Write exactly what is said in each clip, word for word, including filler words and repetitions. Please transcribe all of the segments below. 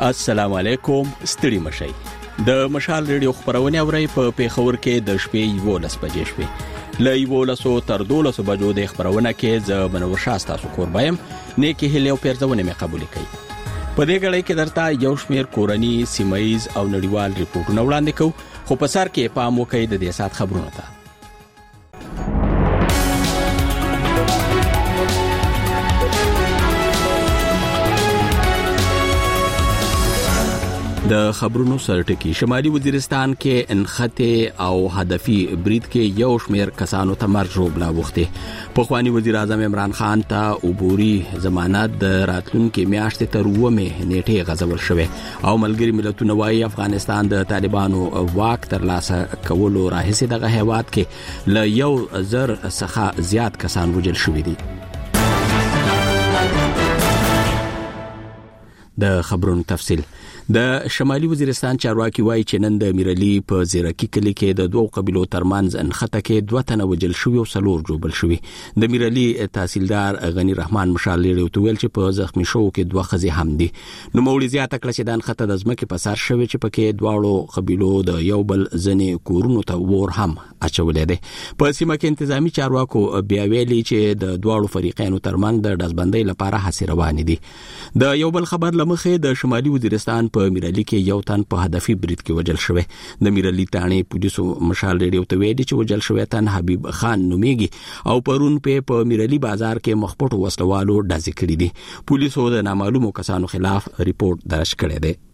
السلام علیکم، ستړي مشئ. د مشال ریډیو خبرونه اوري په پیښور کې د شپې یولس بجې شوې. له یولس تر دولس بجو د خبرونه کې ز منور شاستا سو قربایم نیکی هلیو پیرځونه مې قبول کړي. په دې غړې کې درته یو شمیر کورنی سیمایز او نړیوال ریپورتونه وړاندې کوو، خو په سر کې پام وکړئ د دې سات خبرونه ته. د خبرونو سرټکی شمالي وزیرستان کې انخته او هدفي برید کې یو شمیر کسانو ته مرګ ژوبلا وخته. په خواني وزیر اعظم عمران خان ته عبوري ضمانت د راتلونکو میاشتې تر ومه نیټه غځول شوې او ملګری ملتونه وايي افغانستان د طالبانو واک تر لاسه کولو راهیسې دغه هیواد کې ل یو زر څخه زیات کسان وژل شوي دي. د خبرونو تفصیل. د شمالي وزیرستان چارواکي وایي چې نن د میرلی په زیرکی کلی کې د دوه قبیلو ترمنځ انخته کې دوه تنه وژل شوي او څلور جوړل شوي. د میرلی تحصیلدار غنی رحمان مشال لري او ویل چې په زخمی شو کې دوه خزي هم دي. نو مولي زیاته کړه چې د انخته د ځمکې په سر شوی چې پکې دواړو قبیلو د یو بل ځنې کورونو ته ور هم اچولې ده. په سیمه کې انتظامی چارواکو بیا ویلي چې د دواړو فریقینو ترمنځ د دزبندۍ لپاره هڅې روانې دي. د یو بل خبر لمخې د شمالي وزیرستان په میرلی کې یو تن په هدفي برید کې وژل شوی. د میرلی تانې پولیسو مشال ریډیو ته ویلي چې وژل شوی تن حبیب خان نومیږي او پرون په په میرلی بازار کې مخپټو وسلوالو ډزې کړې دي. پولیسو د نامعلومو کسانو خلاف ریپورت درج کړی دی.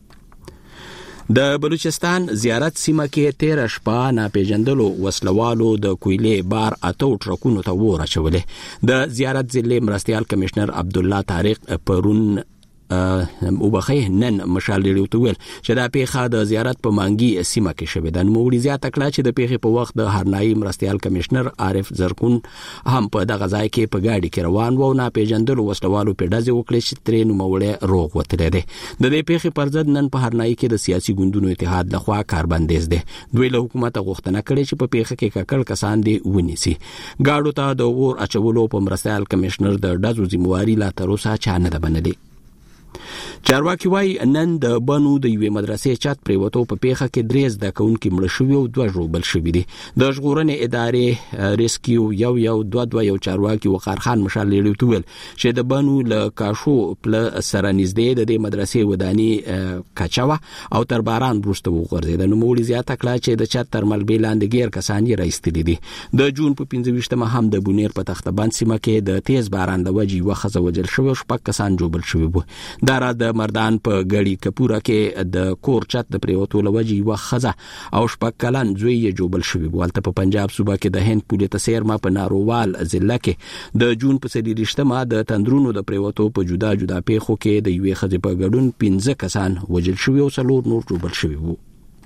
د بلوچستان زیارت سیمه کې تیر شپه ناپېژندلو وسلوالو د کویلې بار اتو ټرکونو ته ور اچولې. د زیارت ضلع مرستيال کمشنر عبد الله طارق پرون او بخې نن مشال لري او ویل چې دا پیښه د زیارت په مانګي سیمه کې شوې ده. نو وړي زیاته کړه چې د پیښې په وخت د هرنايي مرستيال کمشنر عارف زرکون هم په دغه ځای کې په گاډي کې روان و. نه پیژندلو وسلوالو په ډزې وکړې چې ترې نو موړې روغ وتلې ده. د دې پیښې پر ضد نن په هرنايي کې د سیاسي ګوندونو اتحاد لخوا کاربندیز ده. دوی له حکومت غوښتنه کړې چې په پیښه کې ککړ کسان دي ونیسي. گاډو ته د اور اچولو په مرستيال کمشنر د ډزو ذمہواری لا تر اوسه چا نه ده منلې. چارواکي وایي نن د بنو د یوې مدرسې چت پریوتو په پیښه کې درې زده کوونکي مړه شوي او دوه ژوبل شوي دي. د ژغورنې ادارې ریسکیو یو یو دوه دوه یو چارواکي وقار خان مشال لري او ویل چې د بنو له کاشو پل سره نږدې د دې مدرسې ودانی کچاوه او تر باران وروسته وغورځید. نو مولي زیاته کړه چې د چت تر ملبې لاندې غیر کسان یې راایستلي دي. د جون په پنځه ویشتمه هم د بونیر په تختبند سیمه کې د تیز باران د وجې وخزه وجل شوی او شپږ کسان جوړل شوي وو. دا را د مردان په غړي کپورا کې د کور چت د پریوتو لوجي وخزه او شپږ کلن زوی یې جوړل شوی. ولته په پنجاب صوبه کې د هند پولیس تسیر ما په نارووال ضلع کې د جون په سلیریشتمه د تندرونو د پریوتو په جدا جدا پیښو کې د یوې خزې په ګډون پنځه کسان وژل شوی او څلور نور جوړل شوی وو.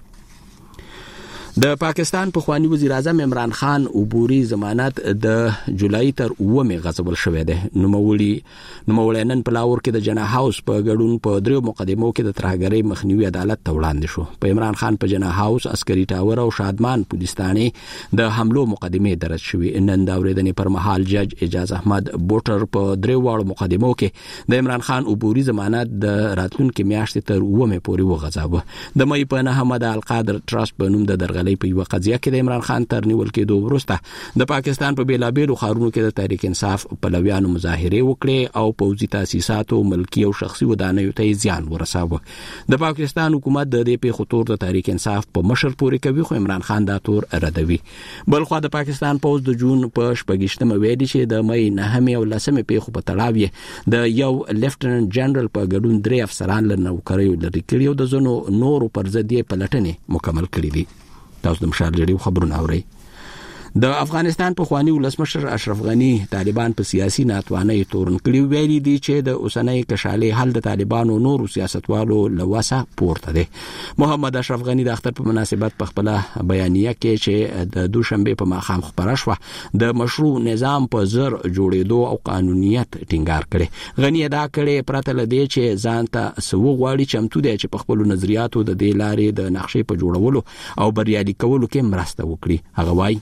د پاکستان په خواني وزیر اعظم عمران خان عبوري ضمانت د جولای تر اومه غځول شوې ده. نو مولي نو مولانن په لاور کې د جنا هاوس په ګډون په درو مقدمو کې د ترهګرۍ مخنیوي عدالت ته وړاندې شو. په عمران خان په جنا هاوس عسکري ټاور او شادمان پولیستانې د حملو مقدمه درج شوې. نن دا ورېدنې پر مهال جج اجاز احمد بوټر په درو واړو مقدمو کې د عمران خان عبوري ضمانت د راتلونکو میاشتې تر اومه پورې وغځاوه. د مې په نه حمد القادر ټرست په نوم د درغلۍ په یو قضیه کې د عمران خان تر نیول کېدو وروسته د پاکستان په بیلابېلو ښارونو کې د تحریک انصاف پلویانو مظاهره وکړې او پوځي تاسیساتو ملکی او شخصي ودانیو ته زیان ورساوه. د پاکستان حکومت د دې په خطور د تحریک انصاف په مشر پورې کوي، خو عمران خان دا تور ردوي. بلخو د پاکستان پوز د جون په شپږشتمه ویلي چې د مې نهمه او لسمه پیښو په تړاو د یو لیفټننټ جنرال په ګډون درې افسران له نوکریو لري کړي او د زنو نورو پر ضد یې پلټنې مکمل کړې دي. تاسو د مشال لري خبرونه اورئ. د افغانستان په خواني ولسمشر اشرف غنی طالبان په سیاسي ناتوانۍ تورن کړي ویلي دي چې د اوسنۍ کشالې حل د طالبانو نورو سیاستوالو لواسه پورته دي. محمد اشرف غنی د اختر په مناسبت په خپل بیانیه کې چې د دوشنبه په ماښام خبره شوه د مشروع نظام په زر جوړېدو او قانونیت ټینګار کړي. غنی دا کړي پرته لدی چې ځان ته سو غواړي چمتو دی چې په خپل نظریاتو د دې لارې د نقشې په جوړولو او بریالي کولو کې مرسته وکړي. هغه وایي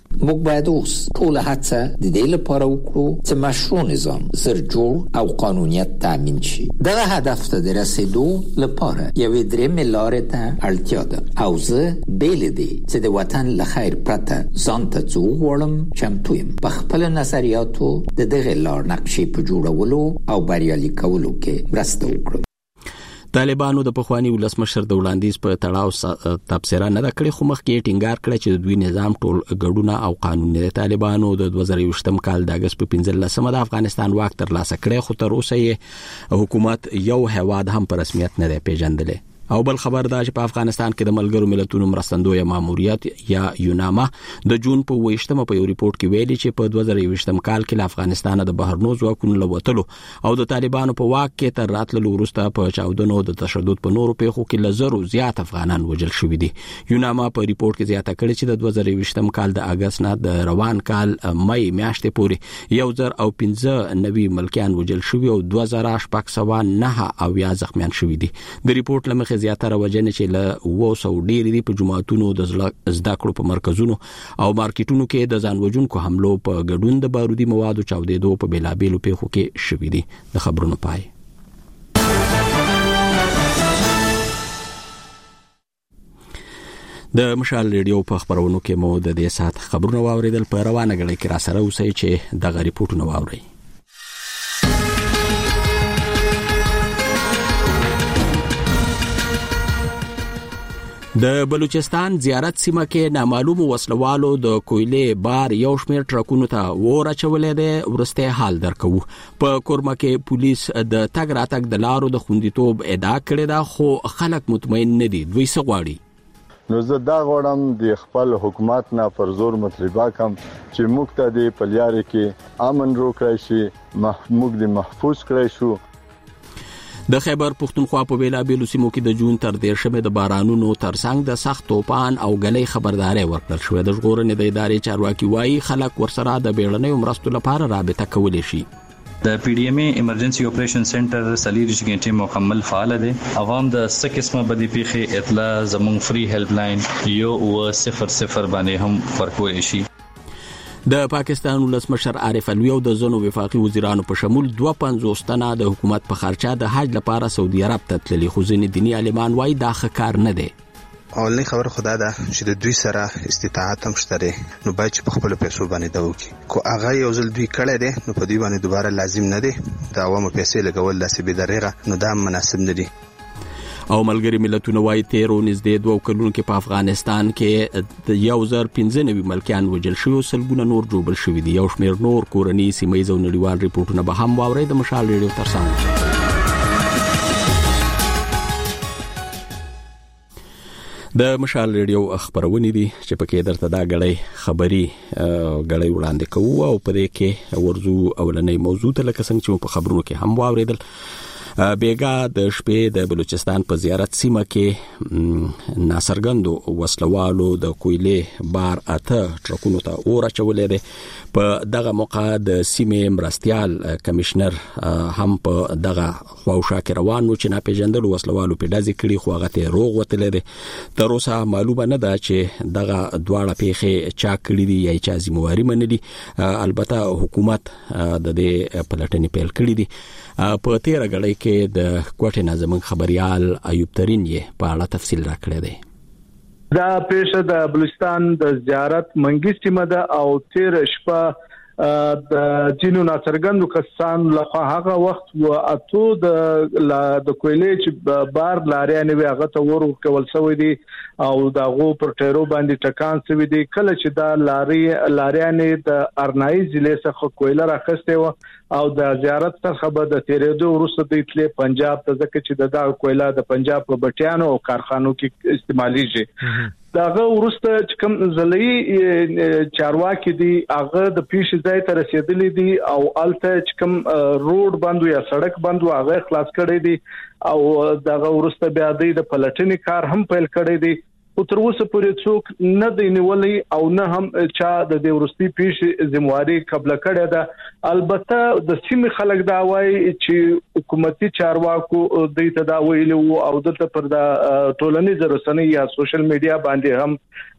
موږ باید اوس ټول هڅه د دې لپاره وکړو چې مشروع نظام زر جوړ او قانونیت تامین شي. دغه هدف ته د رسیدو لپاره یوې درېیمې لارې ته اړتیا ده او زه بیل دی چې د وطن له خیر پرته ځان ته څه وغواړم چمتو یم. په خپلو نظریاتو د دغې لار نقشې په جوړولو او بریالي کولو کې مرسته وکړم. طالبانو د پخوانی ولسمشر د وړاندیز په تړاو تبصره نه کړې، خو مخکې ټینګار کړی چې د دوی نظام ټول ګډونه او قانون دی. طالبانو د دوه زره یوولسم کال د اگست په پنځلسمه د افغانستان واک ترلاسه کړی، خو تر اوسه یې حکومت یو هیواد هم په رسمیت نه دی پیژندلی. او بل خبر دا چې په افغانستان کې د ملګرو ملتونو مرستندوی ماموریت یا یوناما د جون په ویشتمه په یو ریپورت کې ویلي چې په دوه زره یوولسم کال کې له افغانستان د بهرنو ځواکونو له وتلو او د طالبانو په واک کې تر راتللو وروسته په چاودنو د تشدد په نورو پیښو کې لزرو زیات افغانان وژل شوي دي. یوناما په ریپورت کې زیاته کړې چې د دوه زره یوولسم کال د اگست نه د روان کال مئی میاشتې پورې یو زر او پنځه نوي ملکیان وژل شوي او دوه زره شپږ سوه نه اویا زخمیان شوي دي. د ریپورت له مخې زیاتره وجنه چې له اوه سوه ډېر دي په جماعتونو د زده کړو په مرکزونو او مارکیټونو کې د ځان وژونکو حملو په ګډون د بارودي موادو چاودېدو په بیلابېلو پیښو کې شوي دي. د خبرونو پای. د مشال ریډیو په خبرونو کې مو د دې سات خبرونه واوریدل. په روانه غړي کې را سره اوسئ چې دغه ریپورتونه واورئ. د بلوچستان زیارت سیمه کې نامعلوم وسلوالو د کویلې بار یو شمېر ټرکونو ته اور اچولې ده. ورسته حال درکو. په کورما کې پولیس د تګ راتګ د لارو د خوندیتوب ادعا کړې ده، خو خلک مطمئن نه دي. دوی څه غواړي؟ نو زه دا غواړم د خپل حکومت نه پر زور مطالبه کوم چې موږ ته د پلیاري کې امن روکړای شي، موږ د محفوظ کړای شو. د خیبر پختونخوا په بیلابېلو سیمو کې د جون تر دیرشمې د بارانونو ترڅنګ د سخت توپان او غلې خبرداري ورکړل شوې. د ژغورنې د ادارې چارواکي وایي خلک ورسره د بیړنیو مرستو لپاره رابطه کولی شي. د پی ډی ایم ای ایمرجنسي اپریشن سنټر سلیریش غنټه مکمل فعال دی. عوام د څه قسمه بدی پیښې اطلاع زموږ فری هیلپ لاین یو او صفر صفر باندې هم ورکول شي. د پاکستان ولسمشر عارف الوی او د زنو وفاقي وزیرانو په شمول دوه پنځوس تنه د حکومت په خرچه د حج لپاره سعودي عرب ته تللي، خو ځینې دیني عالمان وایي دا ښه کار نه دی. اولنی خبر خدا ده چې د دوی سره استطاعت هم شته، نو باید چې په خپل پیسو باندې دا وکړي. کو هغه یو ځل دوی کړی دی نو په دوی باندې دوباره لازم نه دی. د عوامو پیسې لګول داسې بې دریغه نو دا مناسب نه دی. او ملګری ملتونه وایي تیرو نږدې دوه کلونو کې په افغانستان کې د یو زر پنځه نوي ملکیان وژل شوي او سلګونه نور ژوبل شوي دي. یو شمېر نور کورني سیمهییز او نړیوال ریپورټونه به هم واورئ. د مشال ریډیو ترڅنګ د مشال ریډیو خبرونه دي چې پکې درته دا غړې خبري غړې وړاندې کوو او په دې کې ورزو اولنې موضوع ته لکه څنګه چې په خبرونو کې هم واوریدل. بیګا د شپې د بلوچستان په زیارت سیمه کې ناصرګندو وسلوالو د کویلې بار اته ټرکونو ته اور اچولې ده. په دغه موقع د سیمې مرستيال کمشنر هم په دغه خواوشا کې روان و چې ناپېژندل وسلوالو په دازي کړي خو هغه ته روغ وتلې ده. تر اوسه معلومه نه ده چې دغه دواړه پیښې چا کړې دي یا چا ذمہواری منلي. البته حکومت د دې پلټنې پیل کړې دي. په تیر غړې کې د کوټې نظم خبريال ایوب ترين یې په اړه تفصیل راکړی دی. دا پیښه د بلوچستان د زیارت منګي سیمه ده او تیر شپه د جنو ناصرګندو کسان لخوا هغه وخت و اتو د د کویلې چې بار لاریانې وي هغه ته ور کول شوی دي او دغه پر ټیرو باندې ټکان شوی دي. کله چې دا لاري لاریانې د ارنای ضلع څخه کویله راخسته و او د زیارت څخه به د تیرېدو وروسته د تل پنجاب ته ځکه چې د کویله د پنجاب په بټیانو او کارخانو کې استعماليږي. داغه ورسته چې کوم زلې چارواکي دي هغه د پیښې ځای ته رسیدلې دي او الته چې کوم روډ بندو یا سړک بندو هغه خلاص کړي دي او داغه ورسته بیا د پلټنې کار هم پیل کړي دي. او تر اوسه پورې څوک نه دی نیولې او نه هم چا د دې ورستي پیښې ذمہواری قبل کړی ده. البته د سیمې خلک دا وایي چې حکومتي چارواکو د تداویل او د پر د ټولنیز رسنۍ یا سوشل میډیا باندې هم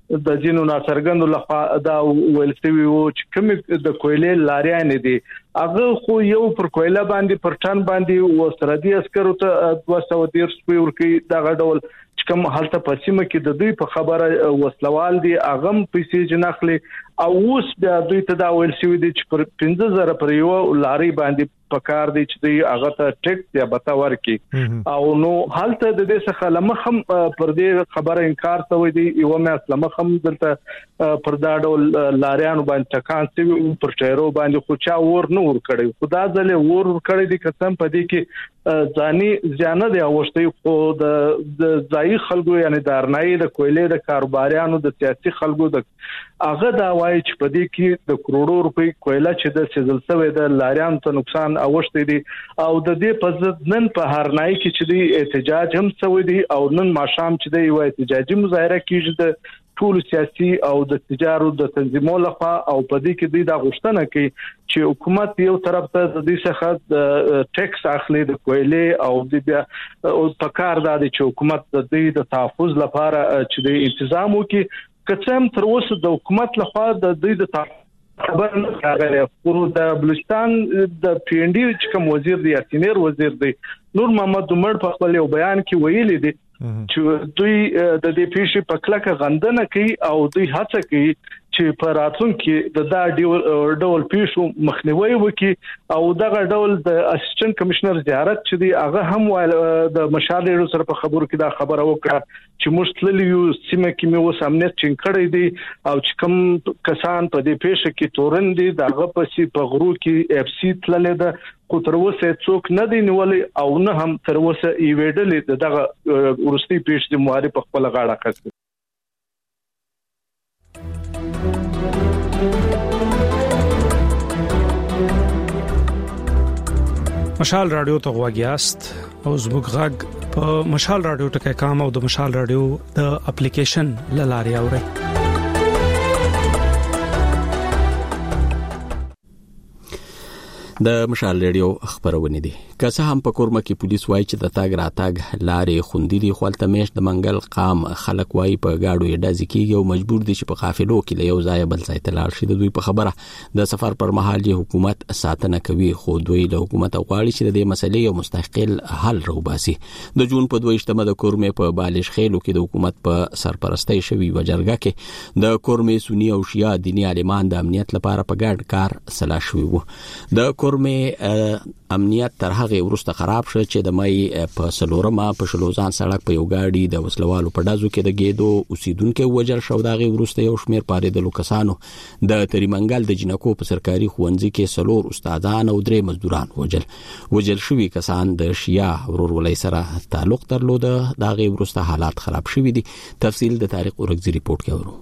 د جنو ناڅرګندو لخوا دا ویل شوی وو چې کوم د کویلې لاریان دي هغه خو یو پر کویله باندې پر ټن باندې و سردي عسکرو ته دوه سوه دیرش روپۍ ورکوي دغه ډول چې کوم هلته په سیمه کې د دوی په خبره وسلوال دي هغه هم پیسې جناخلي او اوس بیا دوی ته دا ویل شوی دي چې پر پنځه زره پر یو لاري باندې پکار دي چې دوی هغه ته ټیکس یا بتا ورکي او نو هلته د دې څخه لمخم پر دې خبره انکار کوي دي یو مې لمخم دلته پر دا ډول لاریان باندې ټکان سوي پر ټایرو باندې خو چا ور نه ور کړی خدا ځله ور ور کړی دي قسم په دې کې ځاني ځانه دی اوشتي خو د ځای خلکو یعنی دارنای د کویلې د کاروباریانو د سیاسي خلکو د هغه دا وایي چې په دې کې د کروڑو روپۍ کویله چې د سیزل سوي د لاریان ته نقصان اوشتي دي او د دې په ضد نن په هرنای کې چې دی احتجاج هم شوی دی او نن ماښام چې دی یو احتجاجي مظاهره کیږي د ټول سیاسي او د تجارت د تنظیمونو لخوا او په دې کې دوی دا غوښتنه کوي چې حکومت یو طرف ته د دې څخه د ټیکس اخلي د کویلې او د بیا او پکار دا چې حکومت د دې د تحفظ لپاره چې د تنظیم وکړي کڅم تر اوسه د حکومت لخوا د دې د خبر نه راغلی خو د بلوچستان د پی ان ډي چې کوم وزیر دی سینیر وزیر دی نور محمد عمر په خپل یو بیان کې ویلي دی چې دوی د دې پیښې په کلکه غندنه کوي او دوی هڅه کوي چې په راتلونکي د دا ډول پیښو مخنیوي وکړي او دغه ډول د اسسټنټ کمشنر زیارت چې دی هغه هم د مشالې سره په خبرو کې دا خبره وکړه چې موږ تللی یو سیمه کې مې اوس امنیت ټینګ کړی دی او چې کوم کسان په دې پیښه کې تورن دي دغه په په غرو کې اف سی تللی ده خو تر اوسه څوک نه دی نیولې او نه هم تر اوسه ایویډلې دغه ورستي پیښې د معارف خپل غاړه کړې مشال رادیو ته غواګیاست او زموږ غږ په مشال رادیو ټکي کام او د مشال رادیو د اپلیکیشن لاري اوري د مشال ریډیو خبرونه دي که څه هم په کورمه کې پولیس وایي چې د تاګ راتاګ لارې خوندې دي خو التمش د منګل قام خلک وایي په گاډو یې ډازې کیږي او مجبور دي چې په قافلو کې له یو ځای بل ځای ته لاړ شي د دوی په خبره د سفر پر مهال یې حکومت ساتنه کوي خو دوی له حکومت غواړي چې د دې مسلې یو مستقل حل راوباسي د جون په دویشتمه د کورمه په بالش خېلو کې د حکومت په سرپرستۍ شوی وجرګه کې د کورمه سنی او شیعه دینی عالمان د امنیت لپاره په ګډ کار سلا شوی وو د کورمه امنیت تر هغه ورسته خراب شو چې د مې په سلورمه په شلوزان سړک په یو گاډي د وسلوالو په دازو کې د گېدو اوسیدونکو وجل شو دغه ورسته یو شمیر پاره د لوکسانو د تریمنګل د جنکو په سرکاري خوندزي کې سلور استادان او درې مزدوران وجل وجل شوی کسان د شیا ورورولۍ سره تعلق درلود دغه ورسته حالات خراب شوی دي تفصیل د تاریخ اورګزيري پورت کوي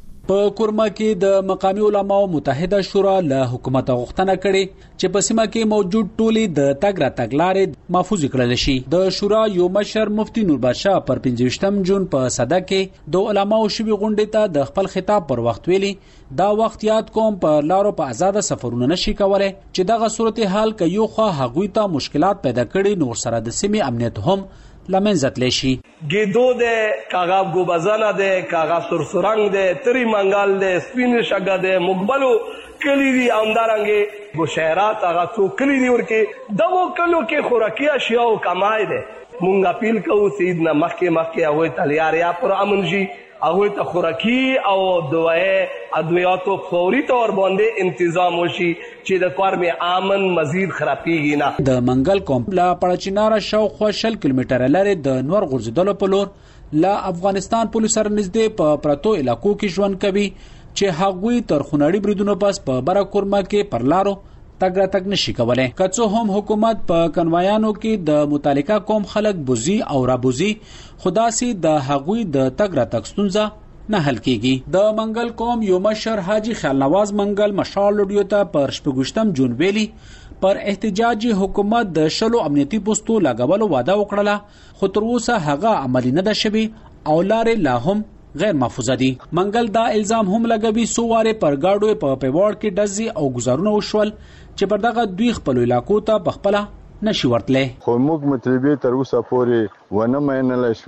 په کورما کې د مقامی علماو متحده شورا له حکومت غوښتنه کړې چې په سیمه کې موجود ټولي د تګ را تګ لارې محفوظ کړل شي د شورا یو مشر مفتی نور بادشاہ پر پنځه جون په صدا کې د علماو شوی غونډې ته د خپل خطاب پر وخت ویلي دا وخت یاد کوم په لارو په آزاد سفرونه نشي کولای چې دغه صورتحال کې یو خو هغوی ته مشکلات پیدا کړي نور سره د سیمې امنیت هم لمنزت لشي گیدو ده کاغا گوبزانه ده کاغا سرسرنگ ده تری منگال ده سپین شگا ده مقبلو کلی دی امدارنگه گو شهرات آغا تو کلی دی ورکی دو کلو که خوراکی اشیاء و کمای ده مونگا پیل که سیدنا مخی مخی اوی تلیاریا پر امن جی اوی تا خوراکی او دوائے ادویاتو فوری طور باندې انتظام وشي چې د کار می امن مزید خراب کیږي نه د منګل کوم لا پړچیناره شاوخوا شل کیلومتر لري د نور غورځیدلو په لور لا افغانستان پولیس سره نږدې په پرتو علاقو کې ژوند کوي چې هغوی تر خونړي بریدونو پس په برا کورما کې پر لارو تګ را تګ نشي کولای کڅو هم حکومت په کنوایانو کې د متعلقه قوم خلک بوزي او رابوزي خداسي د هغوی د تګ را تګ ستونزه نه حل کیږي د منګل قوم یو مشر حاجی خیال نواز منګل مشال لډیو ته پر شپږشتم جون ویلي پر احتجاجي حکومت د شلو امنیتي پوسټو لګولو وعده وکړه خو تر اوسه هغه عملی نه ده شوی او لارې لا هم غیر محفوظه دي منګل دا الزام هم لګوي سواره پر گاډو په پیوړ کې دزي او گزارونه وشول چې پر دغه دوی خپل علاقو ته بخپله نشي ورتله خو موږ مطلبي تر اوسه پورې ونه مینل شوې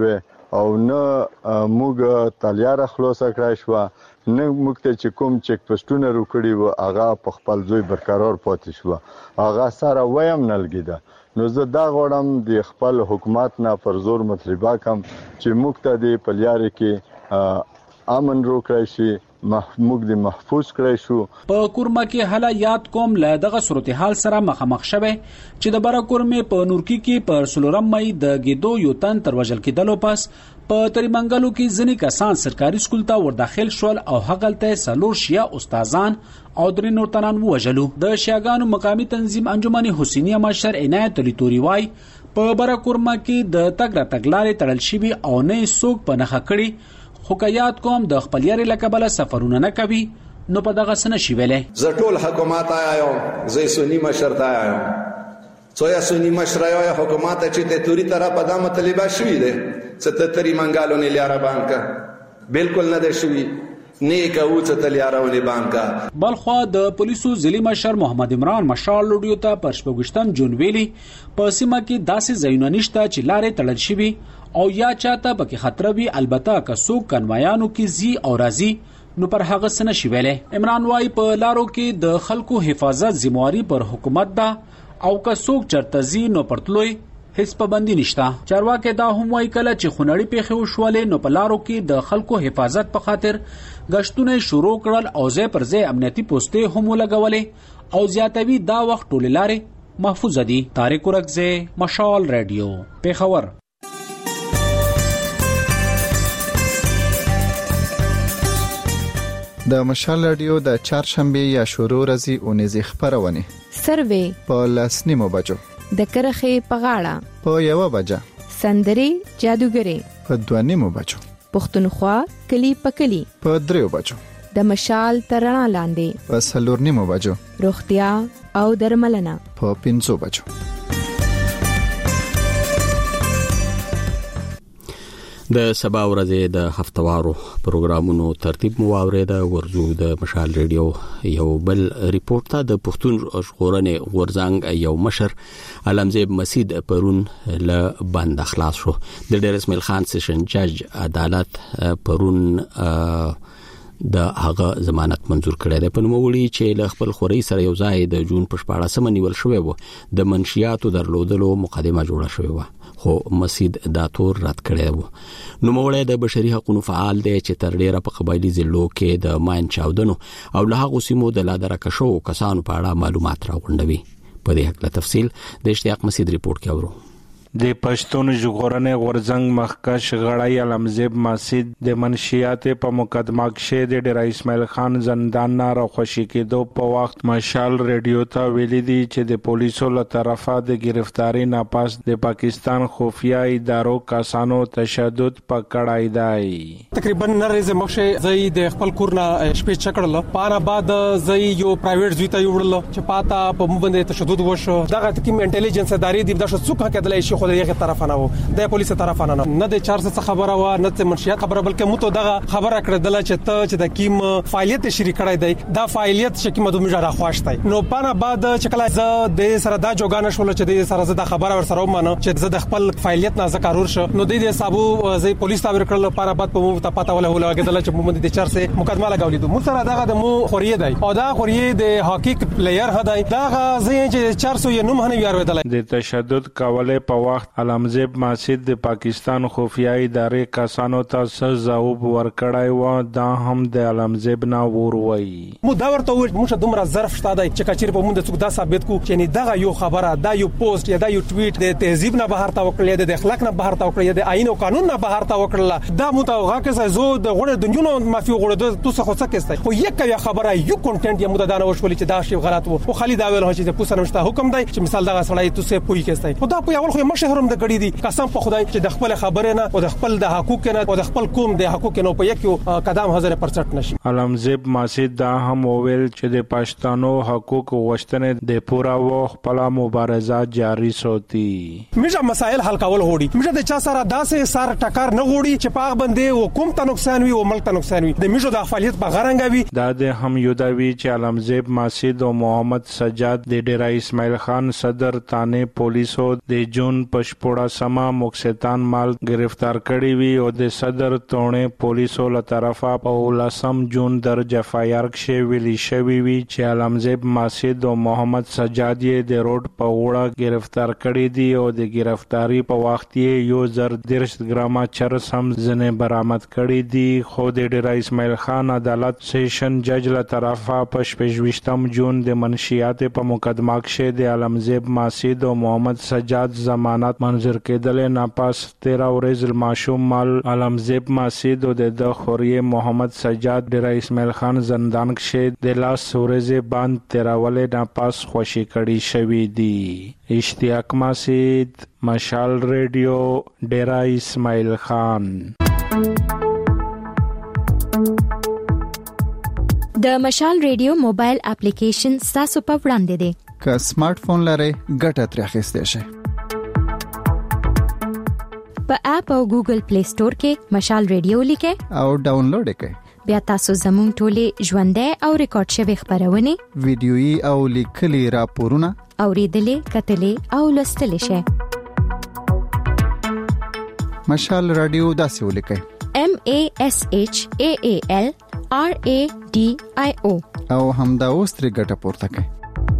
او نه موږ تالیار خلاص کړای شو نه موږ ته چې کوم چک پوسټونه روکړي و هغه په خپل ځای برقرار پاتې شو هغه سره وایم نه لګیده نو زه دا غواړم د خپل حکومت نه پر زور مطالبه کوم چې موږ ته د پلیاري کې امن روکړای شي موږ د محفوظ کړی شو. په کورما کې حالات کوم له دغه صورتحال سره مخامخ شوه چې د بره کورمه په نورکی کې پر سلورم مې د ګیدو یو تن تر وژل کېدلو پس په تریمنګلو کې ځنې کسان سرکاري سکول ته ورداخل شول او هغلته سلور شیا استادان او درې نور تنان وژلو. د شیاګانو مقامی تنظیم انجمن حسینیه مشر عنایت علی توري وای په بره کورما کې د تګ را تګلارې تړل شوی او نه څوک په نخښه کړي خو کيات کوم د خپل یاري لکبل سفرونه نه کوي نو په دغه سن شي ویلې ز ټول حکومت آیاو زې سنی مشر تا آیاو څو یا سنی مشر آیاو حکومت چې ته توري طرف په دمه طالبا شوې ده ست تری منګالو نه لیاره بانکا بالکل نه ده شوې نه کا او ست لیاره ولې بانکا بلخو د پولیسو ضلع مشر محمد عمران مشال لوډیو ته پر شپږشتم جون ویلي په سیمه کې داسې ځایونه نشته چې لارې تړل شي او یا چاته پکې خطر وي البته که څوک کنوایانو کې زی او راضي نو پر هغه سن شي ویلې. عمران وای په لارو کې د خلکو حفاظت ذمہواری پر حکومت ده او که څوک چرته زی نو پرتلوي هیڅ پابندي نشته. چارواکي دا هم وای کله چې خونړی پیښه وشولې نو په لارو کې د خلکو حفاظت په خاطر غشتونه شروع کړل او ځای پر ځای امنیتي پوسټې هم لګولې او زیاتوي دا وخت ټول لارې محفوظ دي. طارق ورکزه مشال رادیو پیښور. د مشال رادیو د چهارشنبه یا شروع ورځې اونیزې خبرونه سروې په لسنیمو بجو د کرخې په غاړه په یو بجه سندري جادوګري په دوانیمو بجو پښتونخوا کلی په کلی په دریو بجو د مشال ترنا لاندې په سلورنیمو بجو روغتیا او درملنه په پنځو بجو. د سبا ورځې د هفتوارو پروګرامونو ترتیب مو واورید ورزو د مشال ریډیو یو بل ریپورت ته د پښتون ژغورنې غورځنګ یو مشر علمزیب مسید پرون له بند خلاص شو. د ډیر اسماعیل خان سیشن جج عدالت پرون د هغه ضمانت منزور کړی دی په نوموړي چې له خپل خوري سره یو ځای د جون په شپاړسمه نیول شوی وو د منشیاتو درلودلو مقدمه جوړه شوې و خو مسید دا تور رد کړی وو. نوموړی د بشري حقوقو فعال دی چې تر ډیره په قبایلی ضلعو کې د ماین چاودنو او له هغو سیمو د لادره کشو کسانو په اړه معلومات راغونډوي. په دې حق له تفصیل د اشتیاق مسید ریپورت کې اورو. د پښتون ژغورنې غورځنګ مخکښ غړی علمزیب مسید د منشیات په مقدمه کې د ډیر اسماعیل خان زندان نه راخوشي کېدو په وخت مشال ریډیو ته ویلي دي چې د پولیسو له طرفه د گرفتاری نه پس د پاکستان خفیه ادارو کسانو تشدد پکړای دی. تقریبا نرزه مخشه زئی د خپل کورنا شپې چکړل پاره بعد زئی یو پرایویټ زوی ته وړل چې پاتا په مبند تشدد وشو دغه تکیم انټيليجنس ادارې د دښه څوک کېدلای شي خو دغه طرف نه وو د پولیسو طرف نه نه د چارج څخه خبره و نه د منشیات خبره بلکې مو ته دغه خبره کړه دله چې ته چې د کیم فعالیت شریک کړای دی دا فعالیت چې کیمه د مجره خواشتای نو پانه بعد چې کله ز د سره دا جوګان شول چې د سره د خبره ور سره ومنه چې ز د خپل فعالیت نه ذکر ورشه نو د دې حسابو ز پولیس تابع کړل پاره بعد په مو ته پتا ولا ولا کېدل چې مو د چارج څخه مقدمه لګولې دو مو سره دغه د مو خوري دی او دا خوري د حقیقت پلیئر هداي دا ز چې چارج یې نوم هنه یار ودل د تشدد کولې په وخت علمزیب مسید د پاکستان خفیه ادارې کسانو ته سزاوب ورکړای و دا هم د علمزیب نه وروي. مو دا ورته وایي موږ دومره ظرف شته دی چې کچیر په مونږ د څوک دا ثابت کو چې دغه یو خبره دا یو پوسټ یا دا یو ټویټ د تهذیب نه بهر تا وکړل د اخلاق نه بهر تا وکړل د آئین او قانون نه بهر تا وکړل دا مو ته غاکه زو د غوړه د جنونو مافي غوړه د توسه خو څه کېسته خو یک یا خبره یو کنټنټ یا مو دا نه وشول چې دا شی غلط وو خو خالي دا ویل چې پوسټ نشته حکم دی چې مثال دغه سړی توسه پوي کېسته خو دا په اول خو مشهورم د غړي دي قسم په خدای چې د خپل خبره نه او د خپل د حقوق نه او د خپل قوم د حقوق نه په یو قدم هزار پرسنټ نشي. علمزیب مسید دا هم ویل چې د پښتنو حقوق غوښتنې د پورا وخت په مبارزه جاری سوتي. میجا مسائل حل کول غوړي میجا د چا سره داسې سار ټکر نه غوړي چې پاغ باندې حکومت ته نقصان وي او ملک ته نقصان وي د میجو د فعالیت په غرنګوي. دا د هم یودوي چې علمزیب مسید او محمد سجاد د ډیر اسماعیل خان صدر تانه پولیسو د جون پشپوړه سما مکستان مال گرفتار کړی وی او د صدر تونه پولیسو له طرفه په لسم جون درجه فایرک شوی ویلی شوی وی چې علمزیب ماسید او محمد سجاد یې د روډ په وړه گرفتار کړی دی او د گرفتاری په وخت یې یو زر دیرش ګرامه چرس هم ځنه برآمد کړی دی. خو د ډیر اسماعیل خان عدالت سیشن جج له طرفه په شپږ جون د منشیات په مقدمه کې د علمزیب ماسید او محمد سجاد ضمانت منظور کېدل نه پاس تیرہ ورځې معصوم مال علمزیب ماسید او د خوري محمد سجاد ډیر اسماعیل خان زندان کې د لاس ورځې باندې تیراولې نه پاس خوشي کړي شوی دی. اشتیاق ماسید، مشال ریډیو، ډیرا اسماعیل خان. د مشال ریډیو موبایل اپلیکیشن تاسو په وړاندې دی. که سمارټ فون لرئ ګټه ترې اخیستئ شئ. په اپ او ګوګل پلی سٹور کې مشال ریډیو لیکئ او ډاونلوډ کړئ. بیا تاسو زموږ ټولې ژوندۍ او ریکارډ شوی خبرونه ویډیويي او لیکلي راپورونه اوریدلې کتلې او لوستلې شئ. مشال رادیو داسې ولیکئ: M A S H A A L R A D I O او همدا اوس ترې ګټه پورته کړئ.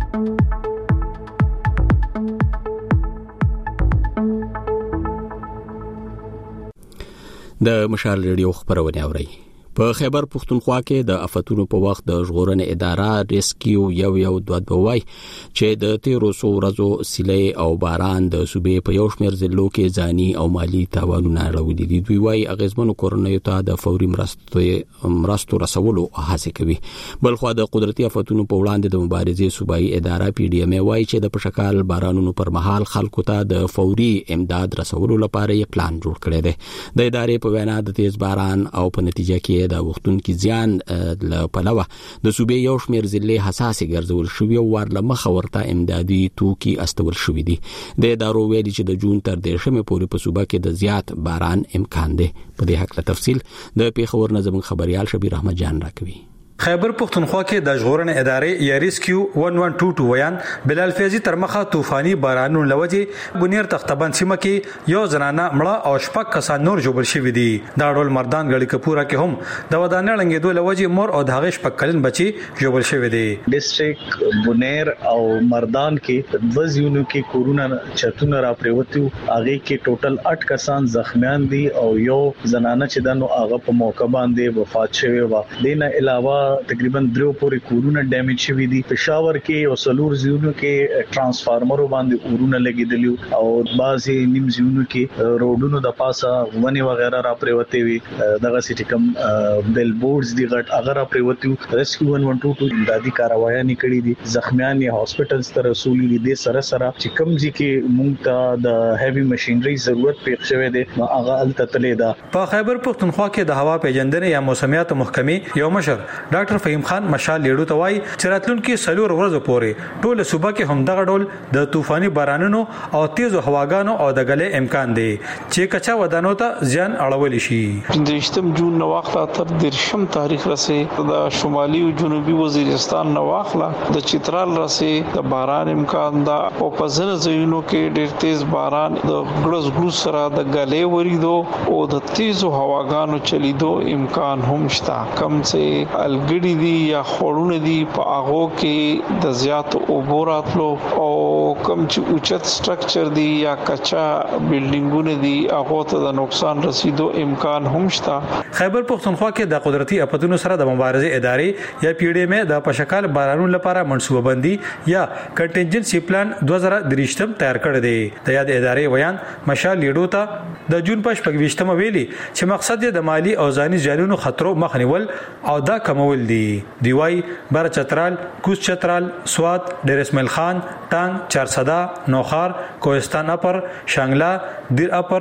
د مشال ریډیو خبرونه اورئ. په خیبر پختونخوا کې د افتونو په وخت د ژغورنې اداره ریسکیو یو یو دوه دوه چې د تیرو سو ورځو سیلې او باران د صوبې په یو شمېر ضلعو کې ځاني او مالی تاوانونه راوړي دي. دوی وايي اغیزمنو کورنیو ته د فوري مرستو مرستو رسولو هڅه کوي. بلخو د قدرتي افتونو په وړاندې د مبارزې صوبایي اداره پی ډی ایم وايي چې د پشکال بارانونو پر مهال خلکو ته د فوري امداد رسولو لپاره یې پلان جوړ کړی دی. د ادارې په وینا د تیز باران او په نتیجه کې د وختونکو زیان له پلوه د صوبې یو شمېر ضلع حساسه ګرځول شوی او ورله مخه ورته امدادي توکي استول شوی دي. د ادارو ویلي چې د جون تر دیرشمه پورې په صوبه کې د زیات باران امکان دی. په دې حق له تفصیل د پیښور نظم خبريال شبیر احمد جان راکوي. خیبر پختونخوا کې د ژغورنې ادارې یا ریسکیو یک یک دو دو ویان بلال فیضی تر مخه طوفاني بارانونو لوجې بنیر تختبند سیمه کې یو زنانه مړه او شپږ کسان نور جوړ شوي دي. دا ډول مردان غړي کپورا کې هم د ودانې لنګېدو لوجې مور او د هغې شپږ کلن بچي جوړ شوي دي. ډیسټریکټ بنیر او مردان کې د وزیونو کې کورونا چتونه را پریوتو هغه کې ټوټل اټ کسان زخمیان دي او یو زنانه چې دنو هغه په موقع باندې وفات شوی و. دینه علاوه تقریبا درو پورې کورونا ډیمیج شوی دي. پېښور کې او سلور زیونو کې ترانسفارمرو باندې اورونه لګیدلی او بعضي نیم زیونو کې روډونو د پاسه ونی وغیرہ را پریوتې وي. دغه سټی کم بیل بورډز دی غټ اگر را پریوتو ریسکیو یک یک دو دو امدادي کاروایي نکړي دي. زخمیان یې هاسپټلز ته رسولي دي. سره سره چې کم ځي کې مونږ ته د هیوی ماشينري ضرورت پېښ شوی دی نو هغه التتلې ده. په خیبر پختونخوا کې د هوا پیژندنې یا موسمیات محکمې یو مشر ډاکټر فهیم خان مشال لیډو ته وایي چې راتلونکي سلور ورځې پورې ټول صوبه کې هم دغه ډول د طوفاني بارانونو او تیزو هواګانو او د غلې امکان دی چې کچا ودانو ته زیان اړول شي. پنځم جون نو وخت تر دیرشم تاریخ رسې د شمالي او جنوبي وزیرستان نو واخله د چترال رسې د باران امکان دا او په ځنه ځایونو کې ډېر تیز باران د ګړز ګړز سره د غلې وریدو او د تیزو هواګانو چلیدو امکان هم شته. کم څه الګ دی یا خورونه دی په هغه کې د زیات اوبوراتلو او کم چې اوچت سټرکچر دی یا کچا بلډینګونه دی هغه ته د نقصان رسیدو امکان هم شته. خیبر پختونخوا کې د قدرتي افتونو سره د مبارزې ادارې یا پی ډی ایم د پشکال بارانونو لپاره منصوبه بندي یا کنټینجنسي پلان دوه زره درې تیار کړی دی. د یاد ادارې ویان مشال لیډو ته د جون په شپږ ویلي چې مقصد د مالی او ځاني جالونو خطرو مخنیول او دا کمول دي. دیوای بر چترال، کوز چترال، سوات، ډیر اسماعیل خان، ټانګ، چارسدا، نوخار، کوهستان اپر، شانګلا، دیر اپر،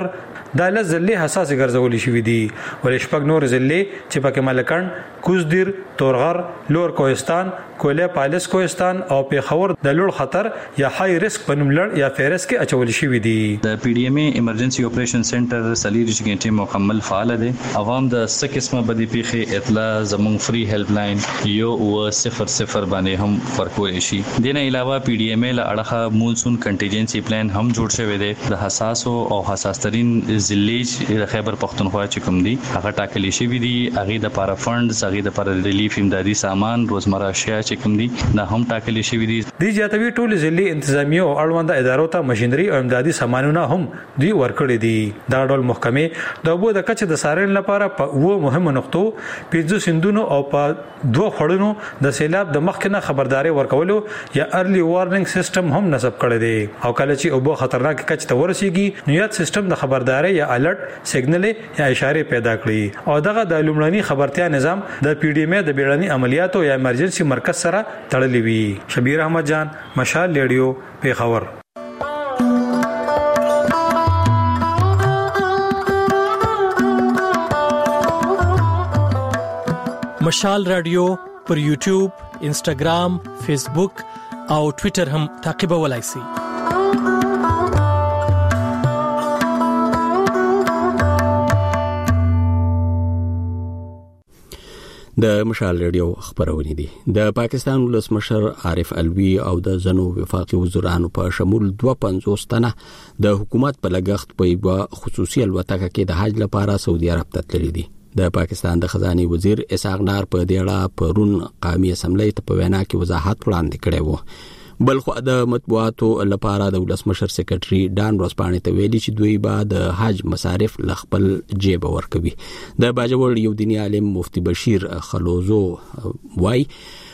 د لزلې حساس ګرځولې شوې دي ولې شپږ نور زلې چې پکې ملکان کوزدیر تورغر لور کوهستان کوله پالیس کوهستان او پیښور د لوړ خطر یا های ریسک په نوم لړ یا فهرست کې اچول شوې دي. د پی ډی ایم ایمرجنسي اپریشن سنټر سلیری چې ټیم مکمل فعال دي. عوام د څه قسمه بدی پیښې اطلاع زموږ فری هیلپ لاین یو او صفر صفر باندې هم ورکول شي. دینه علاوه پی ډی ایم له اړخه مونسون کنټینجنسي پلان هم جوړ شوی دی. د حساس او حساس ترين ضلع د خیبر پختونخوا چې کوم دي هغه ټاکلي شوی دي. هغه د پارا فندز هغه د پارا ریلیف امدادي سامان روزمره اشیاء چې کوم دي دا هم ټاکلي شوی دي. د جاتوی ټول ضلع انتظامیه او اړوند ادارو ته ماشينري او امدادي سامانونه هم دوی ورکړي دي. دا ډول محکمه د اوبو د کچ د سارن لپاره په وو مهمه نقطو پنځه سندونو او په دوه خړونو د سیلاب د مخکنه خبرداري ورکولو یا ارلی وارنینګ سیستم هم نصب کړی دی. او کله چې اوبو خطرناک کچ ته ورسیږي نو یاد سیستم د خبرداري یا الرټ سیګنل یا اشاره پیدا کړي او دغه د لومړني خبرتیا نظام د پی ډی ایم د بیړني عملیاتو یا ایمرجنسي مرکز سره تړلې وي. شبیر احمد جان مشال ریډیو پیښور. مشال رادیو پر یوټیوب، انسټاګرام، فیسبوک او ټوئیټر هم تعقیبولای شئ. د مشال ریډیو خبرونه دي. د پاکستان ولسمشر عارف الوی او د زنو وفاقي وزرانو په شمول دوه پنځوس تنه د حکومت په لګښت په یو خصوصي الوتکه کې د حج لپاره سعودي عرب ته تللي دي. د پاکستان د خزاني وزیر اسحاق ډار په دیړه پرون قومي اسمبلی ته په وینا کې وضاحت وړاندې کړی و. بلخو د مطبوعاتو لپاره د ولسمشر سیکریټري ډان ورسپانې ته ویلي چې دوی به د حج مصارف لخپل جیب ورکوي. د باجوړ یو دینی عالم مفتی بشیر خلوزو وای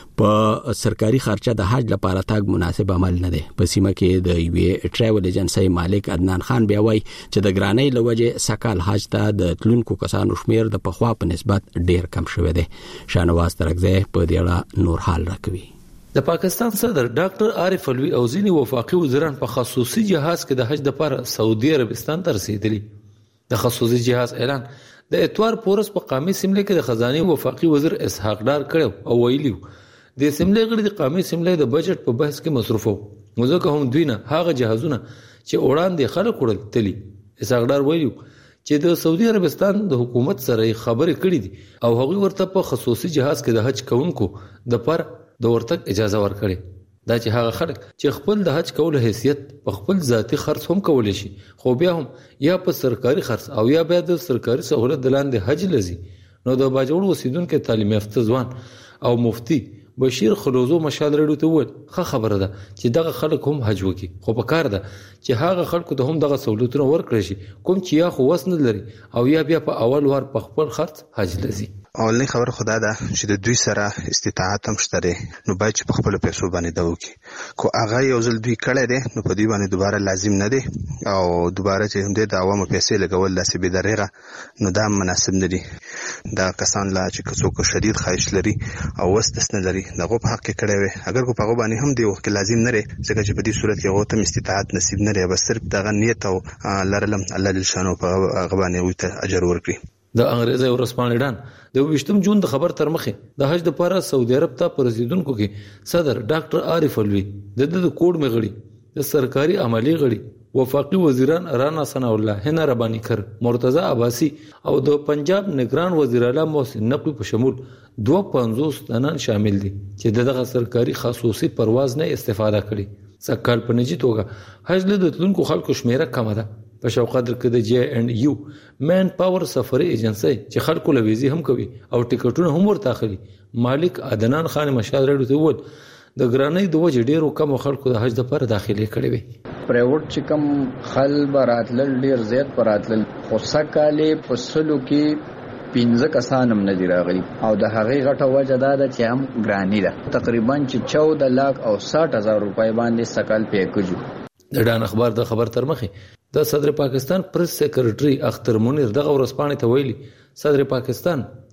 په سرکاري خرچه د حج لپاره تاګ مناسب عمل نه دی. په سیمه کې د یوې ټریول ایجنسی مالک عدنان خان بیا وای چې د ګرانۍ لوجه سکال حج ته د تلونکو کسانو شمیر د پخوا په نسبت ډیر کم شوی دی. شانواز ترغزه په دیړه نور حال راکوي. د پاکستان صدر ډاکټر عارف الوی او ځینی وفاقي وزران په خصوصي جهاز کې د حج لپاره سعودي عربستان ته رسیدلی. د خصوصي جهاز اعلان د اتوار پورس په قومي اسمبلی کې د خزاني وفاقي وزیر اسحاق ډار کړو او ویلي د اسمبلی غړي د قومي اسمبلی د بجټ په بحث کې مصروف وو. ځکه هم دوی نه هغه جهازونه چې وړاندې خلک وړل تلي. اسحاق ډار ویلي چې د سعودي عربستان د حکومت سره خبرې کړې دي او هغه ورته په خصوصي جهاز کې د حج کوونکو د پر د ورتګ اجازه ورکړي. دا چې هغه خلک چې خپل د حج کولو حیثیت په خپل ذاتی خرڅ هم کولای شي خو بیا هم یا په سرکاري خرڅ او یا بیا د سرکاري سہولت دلاندې حج لزي. نو د باجوړ اوسیدونکو تعلیم یافته ځوان او مفتی بشیر خلوزو مشال ریډیو ته وویل ښه خبره ده چې دغه خلک هم حج وکړي خو په کار ده چې هغه خلکو ته هم دغه سہولتونه ورکړي شي کوم چې یا خو وس نه لري او یا بیا په اول وار په خپل خرڅ حج لزي. اولنی خبر خدا ده چې د دوی سره استطاعت هم شته نو باید چې په خپل پیسو باندې دا وکړي. کو هغه یو ځل دوی کړی دی نو په دوی باندې دوباره لازم نه دی او دوباره چې هم د عوامو پیسې لګول داسې بې دریغه نو دا مناسب نه دي. دا کسان لا چې څوک شدید خواهش لري او وسدس نه لري دغه په حق کې کړی وي اگر کو په هغه باندې هم دی وخت لازم نه لري ځکه چې په دې صورت کې هغه ته استطاعت نصیب نه لري بس صرف دغه نیت او لرلم الله جل شانو په هغه باندې وته اجر ورکړي. د انګريزي ورسپانې ډان د وشتم جون د خبر تر مخه د حج د لپاره سعودي عرب ته پرزیدونکو کې صدر ډاکټر عارف الوی د د کوډ مغړي د سرکاري عملی غړي وفاقي وزیران رانا ثنا الله هنا ربانی کر مرتضی عباسی او د پنجاب نگران وزیر اعلی محسن نقوی په شمول دوه پنځوس تنان شامل دي چې دغه سرکاري خصوصي پرواز نه استفاده کړي. سکهال په نجی توګه حج له تلونکو خلکو شمیره کم ده. په شوقدر کې د جی اینڈ یو مین پاور سفري ایجنسی چې خلکو لويزي هم کوي او ټیکټونه هم ورته اخلي. مالک عدنان خان مشال ریډیو ته وویل د ګرانۍ د وجې ډیرو کم خلکو د حج لپاره داخلي کړي وي. پرایوټ چې کم خل براتل ډیر زیات براتل خو سکهاله په سلو کې پنځه کسان هم نه دی راغلي او د هغې غټه وجه دا ده چې هم ګرانی ده تقریبا چې چودہ لاک او ساٹھ هزار روپۍ باندې سکهال پیکجو. د ډان اخبار د خبر تر مخه د صدر پاکستان پریس سیکریټري اختر منیر دغه ورسپانې ته ویلي صدر پاکستان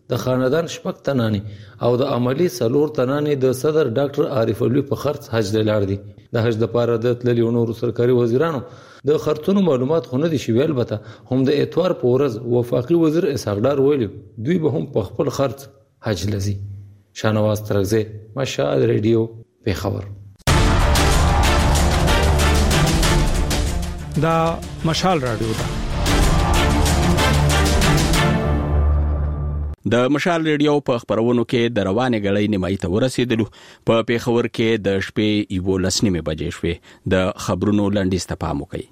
د خاندان شپږ تنانی او د عملی سلور تنانی د صدر ډاکټر عارف علوي په خرڅ حج لاړ دي. د حج لپاره د تللي نورو سرکاري وزیرانو د خرڅونو معلومات خو نه دي شوي، البته هم د اتوار په ورځ وفاقي وزیر اسحاق ډار ویلي دوی به هم په خپل خرڅ حج لزي. شانواز ترغزی، مشال ریډیو، پیښور. دا مشال رادیو ده. د مشال ریډیو په خبرونو کې د روانې غړې نیمایي ته ورسېدلو. په پیښور کې د شپې یو لسنیمه بجې شوې. د خبرونو لنډیز ته پام وکړئ.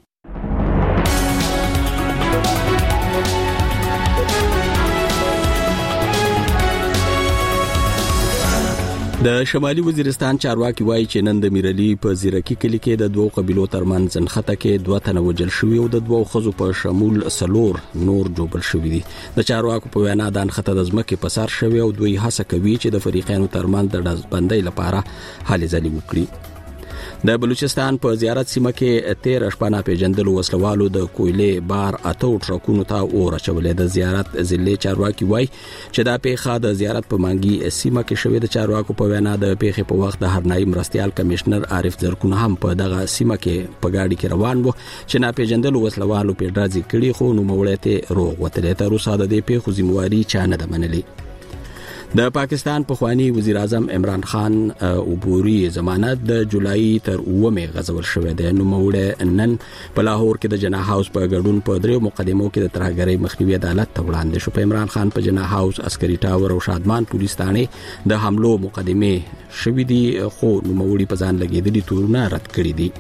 د شمالي وزیرستان چارواکي وایي چې نن د میرلی په زیرکی کلی کې د دوه قبيلو ترمنځ نښته کې دوه تنه وژل شوي او د دوه خزو په شمول سلور نور جوړل شوي دي. د چارواکو په وینا د نښته د ځمکې په سر شوي او دوی هڅه کوي چې د فریقینو ترمنځ د ډزبندۍ لپاره هلې ځلې وکړي. د بلوچستان په زیارت سیمه کې تیر شپه پیژندلو وسلوالو د کویلې بار اتو ټرکونو ته اور اچولې. د زیارت ضلع چارواکي وایي چې دا پیښه د زیارت په مانګي سیمه کې شوې. د چارواکو په وینا د پیښې په وخت د هرنای مرستيال کمشنر عارف زرکون هم په دغه سیمه کې په گاډي کې روان وو چې ناپېژندلو وسلوالو په ډزې کړي، خو نو مولته روغ وتلې. تر اوسه د دې پیښو ذمہواری چا نه ده منلې. د پاکستان پخوانی وزیر اعظم عمران خان عبوري ضمانت د جولای تر اومه غزول شوې ده. نو موړه نن په لاهور کې د جناح هاوس په ګډون په دریو مقدمو کې د ترهګرۍ مخنیوي عدالت ته وړاندې شو. په عمران خان په جناح هاوس، عسکري ټاور او شادمان پولیس ثانه د حملو مقدمه شوې دي، خو نو موړي په ځان لګېدلي تورونه رد کړی دي.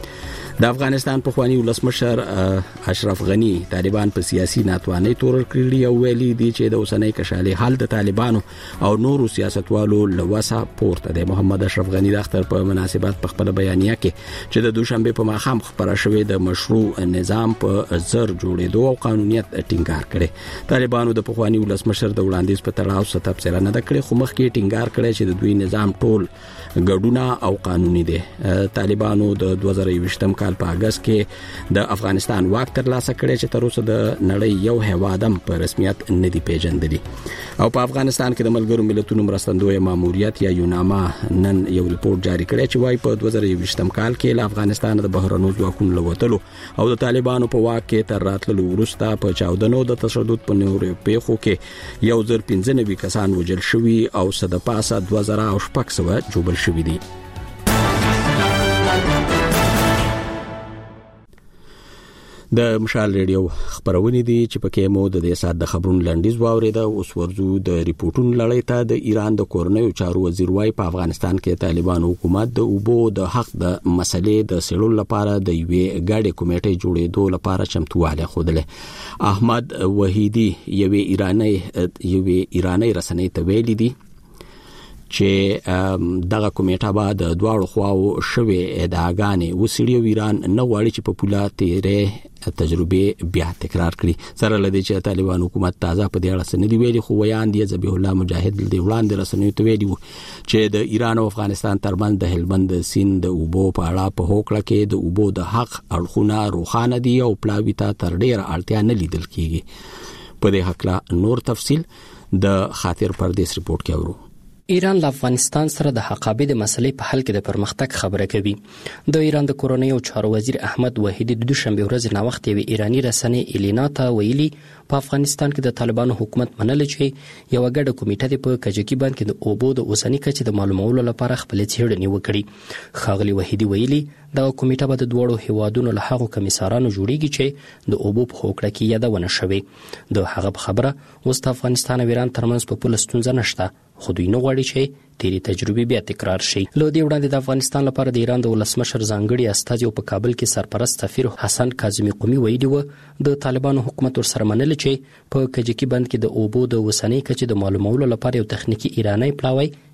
د افغانستان پخوانی ولسمشر اشرف غنی طالبان په سیاسي ناتوانۍ تور کړی او ویلي دي چې د اوسنۍ کشالي حل د طالبانو او نورو سیاستوالو لوسه پورته دی. محمد اشرف غنی د اختر په مناسبت په خپل بیانیه کې چې د دوشنبه په ماښام خبره شوې د مشروع نظام په زر جوړېدو او قانونیت ټینګار کړي. طالبانو د پخوانی ولسمشر د وړاندیز په تړاو څه تفسیر نه کړي، خو مخکې ټینګار کړي چې د دوی نظام ټول ګډونه او قانوني دي. طالبانو د دوه زره یوویشتم کال په اگست کې د افغانستان واک ترلاسه کړی چې تر اوسه د نړۍ یو هیواد هم په رسمیت نه دی پیژندلی. او په افغانستان کې د ملګرو ملتونو مرستندوی ماموریت یا یوناما نن یو ریپورت جاری کړی چې وايي په دوه زره یوویشتم کال کې له افغانستان د بهرنیو ځواکونو لوتلو او د طالبانو په واک کې تر راتللو وروسته په چاودنو د تشدد په نورو پیښو کې یو زر پنځه نوي کسان وژل شوي او صد پاسه دوه زره او شپږ سوه جوړل شوي دي. د مشال ریډیو خبرونه دي چې پکې مو د دې سات د خبرونو لنډیز واوریده. اوس ورزو د ریپورتونو لړۍ ته. د ایران د کورنیو چارو وزیر وايي په افغانستان کې طالبان حکومت د اوبو د حق د مسلې د سړول لپاره د یوې ګاډي کمیټې جوړېدو لپاره چمتواله خوده. احمد وحیدی یوې ایرانی یوې ایرانی رسنۍ ته ویلي دي چې دغه کمیټه به د دواړو خواو شوي ادعاګانې وسړي. ایران نه غواړي چې په پوله تیرې تجربه بیا تکرار کړي. سره لدی چې طالبان حکومت تازه په دې اړه سندې ویلي، خو ویان دی ذبیح الله مجاهد د وړاندې رسنیو ته ویلي چې د ایران او افغانستان ترمنځ د هلمند سیند د اوبو په اړه په هوکړه کې د اوبو د حق اړخونه روښانه دي او پلاوی ته تر ډیره اړتیا نه لیدل کیږي. په دې حق نور تفصیل د خاطر پردیس ریپورت کې اورو. ایران له افغانستان سره د حقابې د مسلې په حل کې د پرمختګ خبره کوي. د ایران د کورنیو چارو وزیر احمد وحیدی د دوشنبه ورځ نا وخت یو ایرانی رسنۍ الینا ته ویلي په افغانستان کې د طالبانو حکومت منل چې یو ګډه کمیټه د په کجکی باندې د اوبو د اوسنۍ کچې د معلومولو لپاره خپل څېړنې وکړي. خاغلی وحیدی ویلي دا کمیټه به د دوړو هیوادونو له هغو کمیسارانو جوړیږي چې د اوبو په هوکړه کې یادونه شوي. د هغه خبره اوس د افغانستان او ایران ترمنځ په پوله ستونزه نشته، خو دوی نه غواړي چې تیری تجربه بیا تکرار شي. له دې وړاندې د افغانستان لپاره د ایران د ولسمشر ځانګړي استازي په کابل کې سرپرست سفیر حسن کاظمی قومي ویلي و د طالبانو حکومت ورسره منل چې په کجکی بند کې د اوبو د وسنۍ کچې د معلومولو لپاره یو تخنیکی ایرانی پلاوی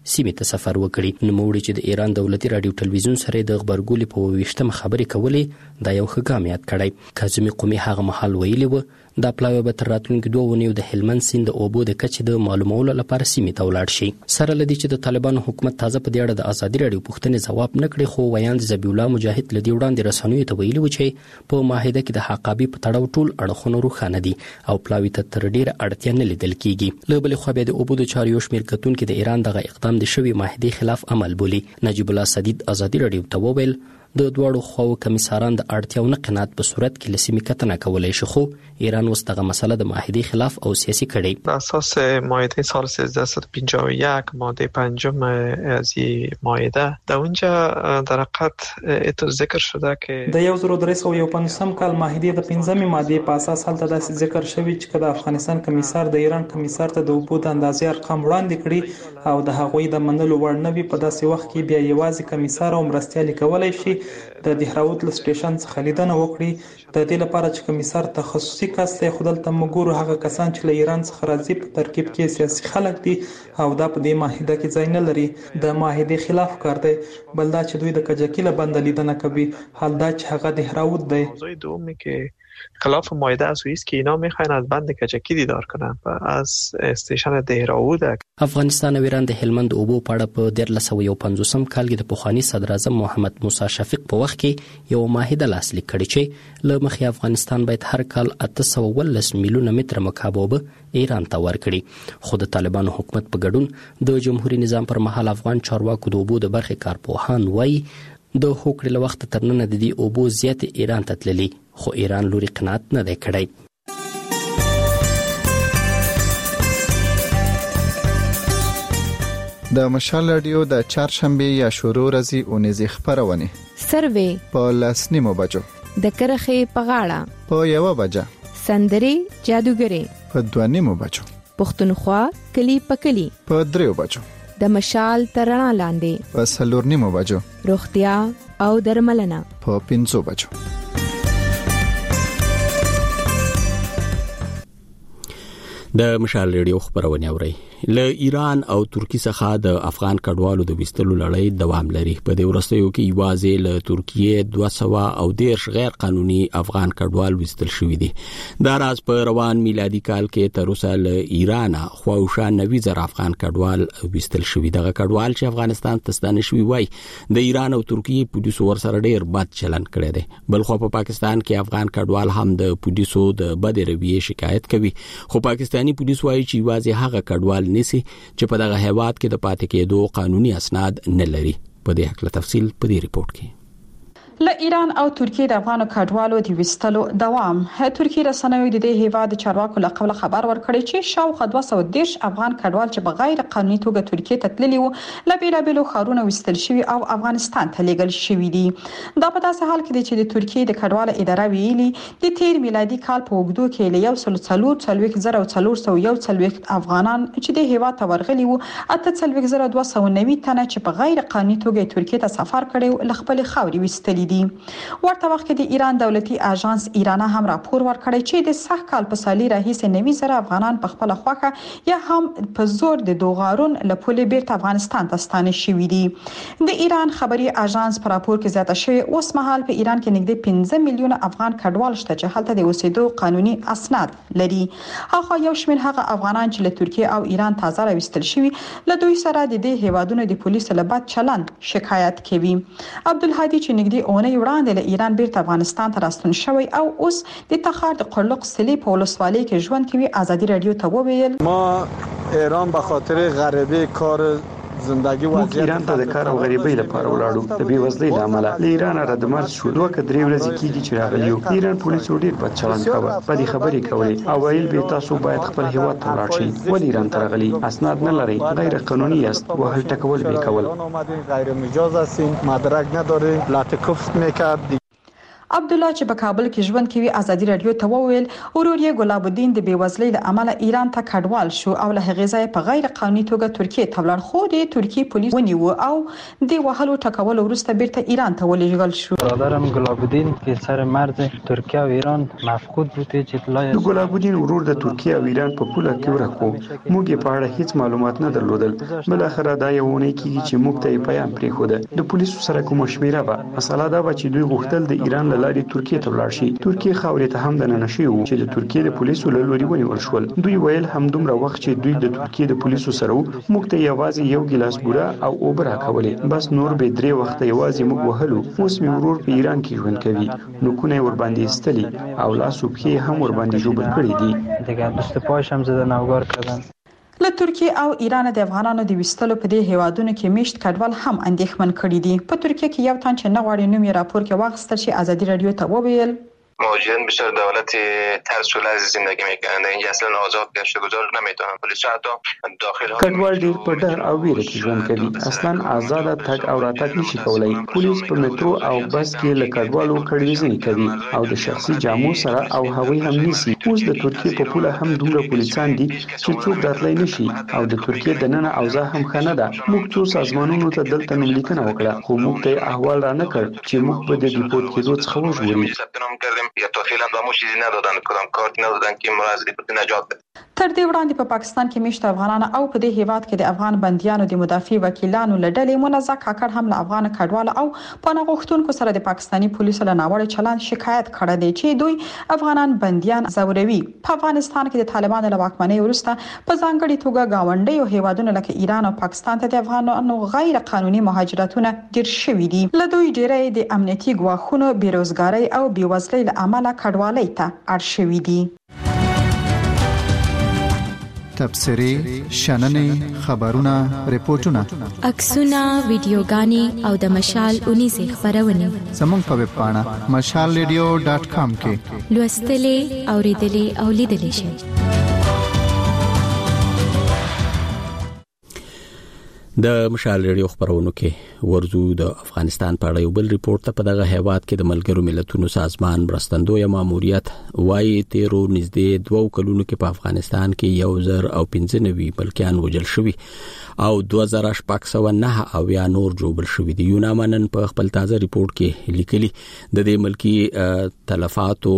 سیمې ته سفر وکړي. نوموړي چې د ایران دولتي رادیو ټلویزیون سره د خبرګولې په ویشتمه خبرې کولې دا یو ښه ګام یاد کړی. کاظمي قومي هغه مهال ویلي و دا پلاوی به تر راتلونکي دوه اونیو د هلمند سیند د اوبو د کچې د معلومولو لپاره سیمې ته ولاړ شي. سره له دې چې د طالبانو حکومت تازه په دې اړه د ازادي راډیو پوښتنې ځواب نه کړي، خو ویاند ذبیح الله مجاهد له دې وړاندې رسنیو ته ویلي و چې په معاهده کې د حقابي په تړاو ټول اړخونه روښانه دي او پلاوی ته تر ډیره اړتیا نه لیدل کیږي. له بلې خوا بیا د اوبو د چارو یو شمېر کتونکي د ایران دغه اقدام د شوې معاهدې خلاف عمل بولي. نجیب الله سدید ازادي راډیو ته وویل د دواړو خواو کمیساران د اړتیاو نه قناعت په صورت کې له سیمې کتنه کولی شي، خو ایران اوس دغه مسله د معاهدې خلاف او سیاسي کړي. بر اساس معاهده سال سیزده پنجاه و یک ماده پنجم از این معاهده در اونجا در حقیقت اتو ذکر شده که د یو زر درې سوه یو پنځوسم کال معاهدې د پنځمې مادې په اساس هلته داسې ذکر شوی چې د افغانستان کمیسار د ایران کمیسار ته د اوبو د اندازې ارقام وړاندې کړي او د هغوی د منلو وړ نه وي، په داسې وخت کې بیا یوازې کمیسار او مرستیال کولی شي د دهراوت له سټیشن څخه لیدنه وکړي. د دې لپاره چې کمیسار تخصصي کس دی، خو دلته موږ ګورو هغه کسان چې له ایران څخه راځي په ترکیب کې سیاسي خلک دي او دا په دې معاهده کې ځای نه لري. د معاهدې خلاف کار دی. بل دا چې دوی د کجکي له بنده لیدنه کوي، حال دا چې هغه دهراوت دی. موضوع دومی که خلاف معاهده است است که اینا میخواین از بند کجکی دیدار کنن و از استیشن دهراوت. افغانستان او ایران د هلمند اوبو په اړه په دیارلس سوه یو پنځوسم کال کې د پخواني صدر اعظم محمد موسی شفیق په وخت کې یو معاهده لاسلیک کړې چې له مخې افغانستان باید هر کال اته سوه ولس میلیونه متره مکعب اوبه ایران ته ورکړي. خو د طالبانو حکومت په ګډون د جمهوریت نظام پر مهال افغان چارواکو د اوبو د برخې کارپوهان وایي د هوکړې له وخته تر ننه د دې اوبو زیاتې ایران ته تللي، خو ایران لوري قناعت نه دی کړی. د مشال رادیو د چهارشنبه یا شروع ورځې اونیزې خبرونه سروې په لاس نیمو بجو د کرخې په غاړه په یو بجه سندري جادوګري په دوه نیمو بجو پښتونخوا کلی په کلی په دریو بجو د مشال ترنا لاندې په څلور نیمو بجو روغتیا او درملنه په پنځو بجو. د مشال ریډیو خبرونه اوري. له ایران او ترکی څخه د افغان کډوالو د وستلو لړۍ دوام لري. په دې ورستیو کې یوازې له ترکیه دوه سوه او دیرش غیر قانوني افغان کډوال وستل شوي دي. دا راز په روان میلادي کال کې تر اوسه له ایران خواوشا نوي زره افغان کډوال وستل شوي. دغه کډوال چې افغانستان ته ستانه شوي وای د ایران او ترکیه پولیسو ورسره ډیر بد چلند کړی دی. بل خو په پاکستان کې افغان کډوال هم د پولیسو د بد رویې شکایت کوي، خو پاکستاني پولیس وایي چې یوازې هغه کډوال نسی چې په دغه هیواد کې د پاتې کېدو قانوني اسناد نه لري. په دې حق له تفصیل په دې ریپورت کې. له ایران او ترکیه د افغانو کډوالو د وستلو دوام. ترکیه رسنیو د دې هیواد چارواکو له قبل خبر ورکړی چې شاوخوا دوه سوه دیرش افغان کډوال چې بغیر قانوني توګه ترکیه ته تللي وو له بیلابیلو ښارونو وستل شوي او افغانستان ته لیږل شوي دي. دا په داسې حال کې دی چې د ترکیه د کډوالو اداره ویلي د تیر میلادي کال په اوږدو کې له یو سل څلور څلوېښت زره او څلور سوه یو څلوېښت افغانان چې د هیواد ته ورغلي وو اته څلوېښت زره دوه سوه نوي تنه چې په غیر قانوني توګه ترکیه ته سفر کړی له خپل خاورې وستلي دي. ورته وخت کې د ایران دولتي اژانس ایرانه هم راپور ورکړی چې د سخت کال په سالي راهیسې نوي زره افغانان په خپل خوخه یا هم په زور د دوغارون له پولې بیرته افغانستان ته ستانه شوي دي. د ایران خبري اژانس په راپور کې زیاته شوی اوس مهال په ایران کې نږدې پنځه میلیونه افغان کډوال شته چې هلته د اوسېدو قانوني اسناد لري. هغه یو شمېر هغه افغانان چې له ترکیه او ایران تازه راوستل شوي له دوی سره د دې هیوادونو د پولیسو له بد چلند شکایت کوي. عبدالهادي چې نږدې اونۍ وړاندې له ایران بیرته افغانستان ته راستون شوی او اوس د تخار د قرلق سلی په ولسوالۍ کې ژوند کوي ازادي رادیو ته وویل ما ایران به خاطر غریبی کار زندگی موږ ایران ته د کار او غریبۍ لپاره ولاړو. د بېوزلۍ له امله له ایران را د مرز شو. دوه که درې ورځې کېږي چې راغلي یو. د ایران پولیسو ډېر بد چلند کوه، بدې خبرې کولې او ویل به تاسو باید خپل هیواد ته ولاړ شئ. ولې ایران ته راغلي؟ اسناد نه لرئ، غیر قانوني یاست، وهل ټکول به کول. غیر مجاز هستین، مدرک ندارین، لطکفت میکرد. عبد الله چې په کابل کې ژوند کوي ازادي رادیو ته وویل ورور یې ګلاب الدین د بیوزلۍ له امله ایران ته کډوال شو او له هغې ځایه په غیر قانوني توګه ترکیې ته ولاړ، خو د ترکیې پولیس ونیو او د وهلو ټکولو وروسته بیرته ایران ته ولېږل شو. برادرم گلاب الدین که سر مرز ترکیه و ایران مفقود بود هیچ اطلاعی د ګلاب الدین ورور د ترکیه او ایران په پوله کې ورکو. موږ یې په اړه هیڅ معلومات نه درلودل. بل اخر دا یو ونه کیږي چې موږ ته یې پیغام پریښود. د پولیسو سره کوم شمیره به مسله دا و چې دوی غوښتل د ایران له لارې ترکیې ته ولاړ شي. ترکیې خاورې ته هم دننه شوي وو چې د ترکیې د پولیسو له لوري ونیول شول. دوی ویل همدومره وخت چې دوی د ترکیې د پولیسو سره وو موږ ته یوازې یو ګیلاس بوره او اوبه راکولې، بس نور به درې وخت یوازې موږ وهلو. اوس مې ورور په ایران کې ژوند کوي، نوکونه ور باندې استلي او لاس او پښې هم ور باندې جوړ کړي دي. دیگه دست پاش هم زدن اوگار کردن. له ترکیې او ایران د افغانانو د وستلو په دې هیوادونو کې میشت کډوال هم اندېښمن کړي دي. په ترکیه کې یو تن چې نه غواړي نوم یې راپور کې واخیستل شي ازادي رادیو ته وویل مهاجرین بیشتر دولت ترس و لرز زندگی میکنند. اینجا اصلا آزاد گشت گذار نمیتونن. پلیس حتی داخل کډوال ډیر په ډار او ویره کې ژوند کوي. اصلا آزاد تګ او راتګ نشي کولای. پولیس په میټرو او بس کې له کډوالو کډویزنې کوي او د شخصي جامو سره او هوی هم نیسي. اوس د ترکیې په پوله هم دومره پولیسان دي چې څوک راتلای نشي او د ترکیې د نن اوضاع هم خنه ده. موږ څو سازمانونو ته دلته نوم لیکنه وکړه خو موږ ته احوال را نه کړ چې موږ به د ریپورت کېدو څخه وژغوري. یا تا فعلا به ما چیزی ندادن، کدام کارت ندادن که ما از ریپورت نجات بدیم. تر دې وړاندې په پاکستان کې میشت افغانان او په دې هیواد کې د افغان بنديانو د مدافع وکیلانو لړلې منزه کاکړ هم له افغان کډوال او پناه غوښتونکو سره د پاکستاني پولیسو له ناوړه چلند شکایت کړی دی چې دوی افغانان بنديان زوروي. په افغانستان کې د طالبانو له واکمنۍ وروسته په ځانګړي توګه گاونډي او هیوادونو لکه ایران او پاکستان ته د افغانانو غیر قانوني مهاجرتونه ډیر شوي دي. له دوی ډیری د امنیتي ګواښونو، بیروزګارۍ او بیوزلۍ له امله کډوالۍ ته اړ شوي دي. تبصرې، شننې، خبرونه، ریپورتونه، عکسونه، ویډیوګانې او د مشال اونیزې خبرونه زموږ په ویب پاڼه مشال ریډیو ډاټ کام کې لوستلې، اوریدلې او لیدلې شئ. د مشال ریډیو خبرونو کې ورزو د افغانستان په اړه یو بل ریپورت ته په دغه هیواد کې د ملګرو ملتونو سازمان مرستندوی ماموریت وايي تیرو نږدې دوه کلونو کې په افغانستان کې یو زر او پنځه نوي ملکیان وژل شوي او دوه زره شپږ سوه نهه او یا نور جوړ شوي دي. یونامنن په خپل تازه ریپورت کې لیکلي د دې ملکی تلفاتو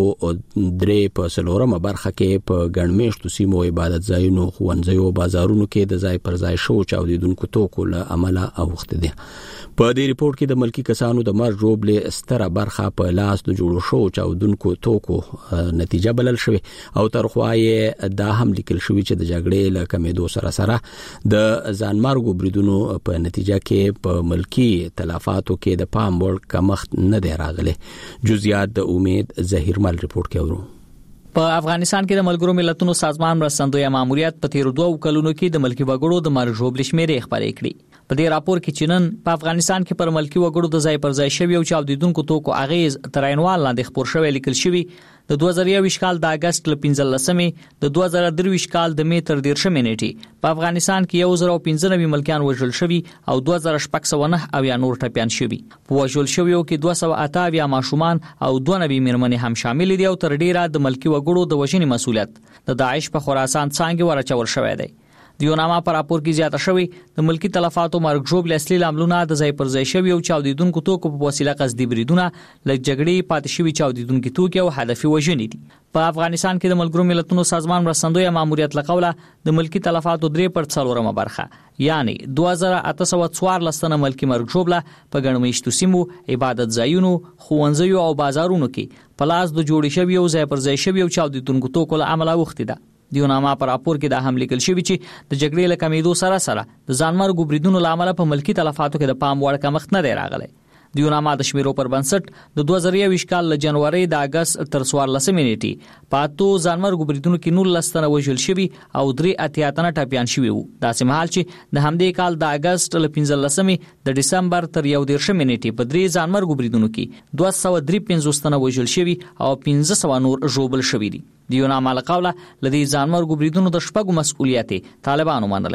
درې په څلورمه برخه کې په ګڼمېشتو سیمو عبادت ځایونو، ښوونځیو او بازارونو کې د ځای پر ځای شو چاودیدونکو توکو له امله اوښته دي. په دې ریپورت کې د ملکی کسانو د مرګ ژوبلې ستره برخه په لاس د جوړو شو چاودونکو توکو نتیجه بلل شوی او ترخوای دا هم لیکل شوی چې د جګړې له کمېدو سره سره د ځانمرګو بریدونو په نتیجه کې په ملکی تلفاتو کې د پام وړ کمښت نه دی راغلی. جزئیات د امید ظهیرمل ریپورت کې ورو. په افغانستان کې د ملګرو ملتونو سازمان مرستندوی ماموریت په تیر دوه کلونو کې د ملکی وګړو د مرګ ژوبلې شمیرې خبرې کړې. په دې راپور کې چې نن په افغانستان کې پر ملکی وګړو د ځای پر ځای شوی او چاودیدونکو توکو اغیز تر عینوال لاندې خبر شوی لیکل شوی د دوه زره یو کال د اگست ل پنځلسمې د دوه زره درې کال د می تر دیرشمې نیټې په افغانستان کې یو زر او پنځه نوي ملکیان وژل شوي او دوه زره شپږ سوه نهه او یا نور ټپیان شوي. په وژل شویو کې دوه سوه اته اویا ماشومان او دوه نوي میرمنې هم شامل دي او تر ډیره د ملکی وګړو د وژنې مسؤلیت د داعش په خراسان څنګه ورچول شوی دی. دیونامه پر راپور کې زیاته شوی د ملکی تلفاتو مرګ ژوبلې اصلي لاملونه د ځای پر ځای شوی او چاودیدونکو توکو په وسیله قصدي بریدونه، لږ جګړې، پاتې شوي چاودیدونکو توکي او هدفي وژنې دي. په افغانستان کې د ملګرو ملتونو سازمان مرستندوی ماموریت لقوله د ملکی تلفاتو درې پر څلورمه برخه یعنی دوه زره اته سوه څوارلس تنه ملکی مرګ ژوبله په ګڼمېشتو سیمو، عبادت ځایونو، ښوونځیو او بازارونو کې په لاس د جوړې شوي او ځای پر ځای شوي او چاودیدونکو توکو له امله اوښتې ده. دیونامه پر راپور کې دا هم لیکل شوی چې د جګړې له کمېدو سره سره د ځانمرګو بریدونو له امله په ملکی تلفاتو کې د پام وړ کمښت نه دی راغلی. دیونامه د شمیرو پر بنسټ د دوه زره یو کال له جنوري د اگست تر څوارلسمې نیټې په اتو ځانمرګو بریدونو کې نولس تنه وژل شوي او درې اتیا تنه ټپیان شوي وو. داسې مهال چې د همدې کال د اگست له پنځلسمې د ډسمبر تر یو دیرشمې نیټې په درې ځانمرګو بریدونو کې دوه سوه درې پنځوس تنه وژل شوي او پنځه سوه نور ژوبل شوي دي. دیونامه لقوله لدې ځانمرګو بریدونو د شپږو مسؤلیت طالبانو منلی و.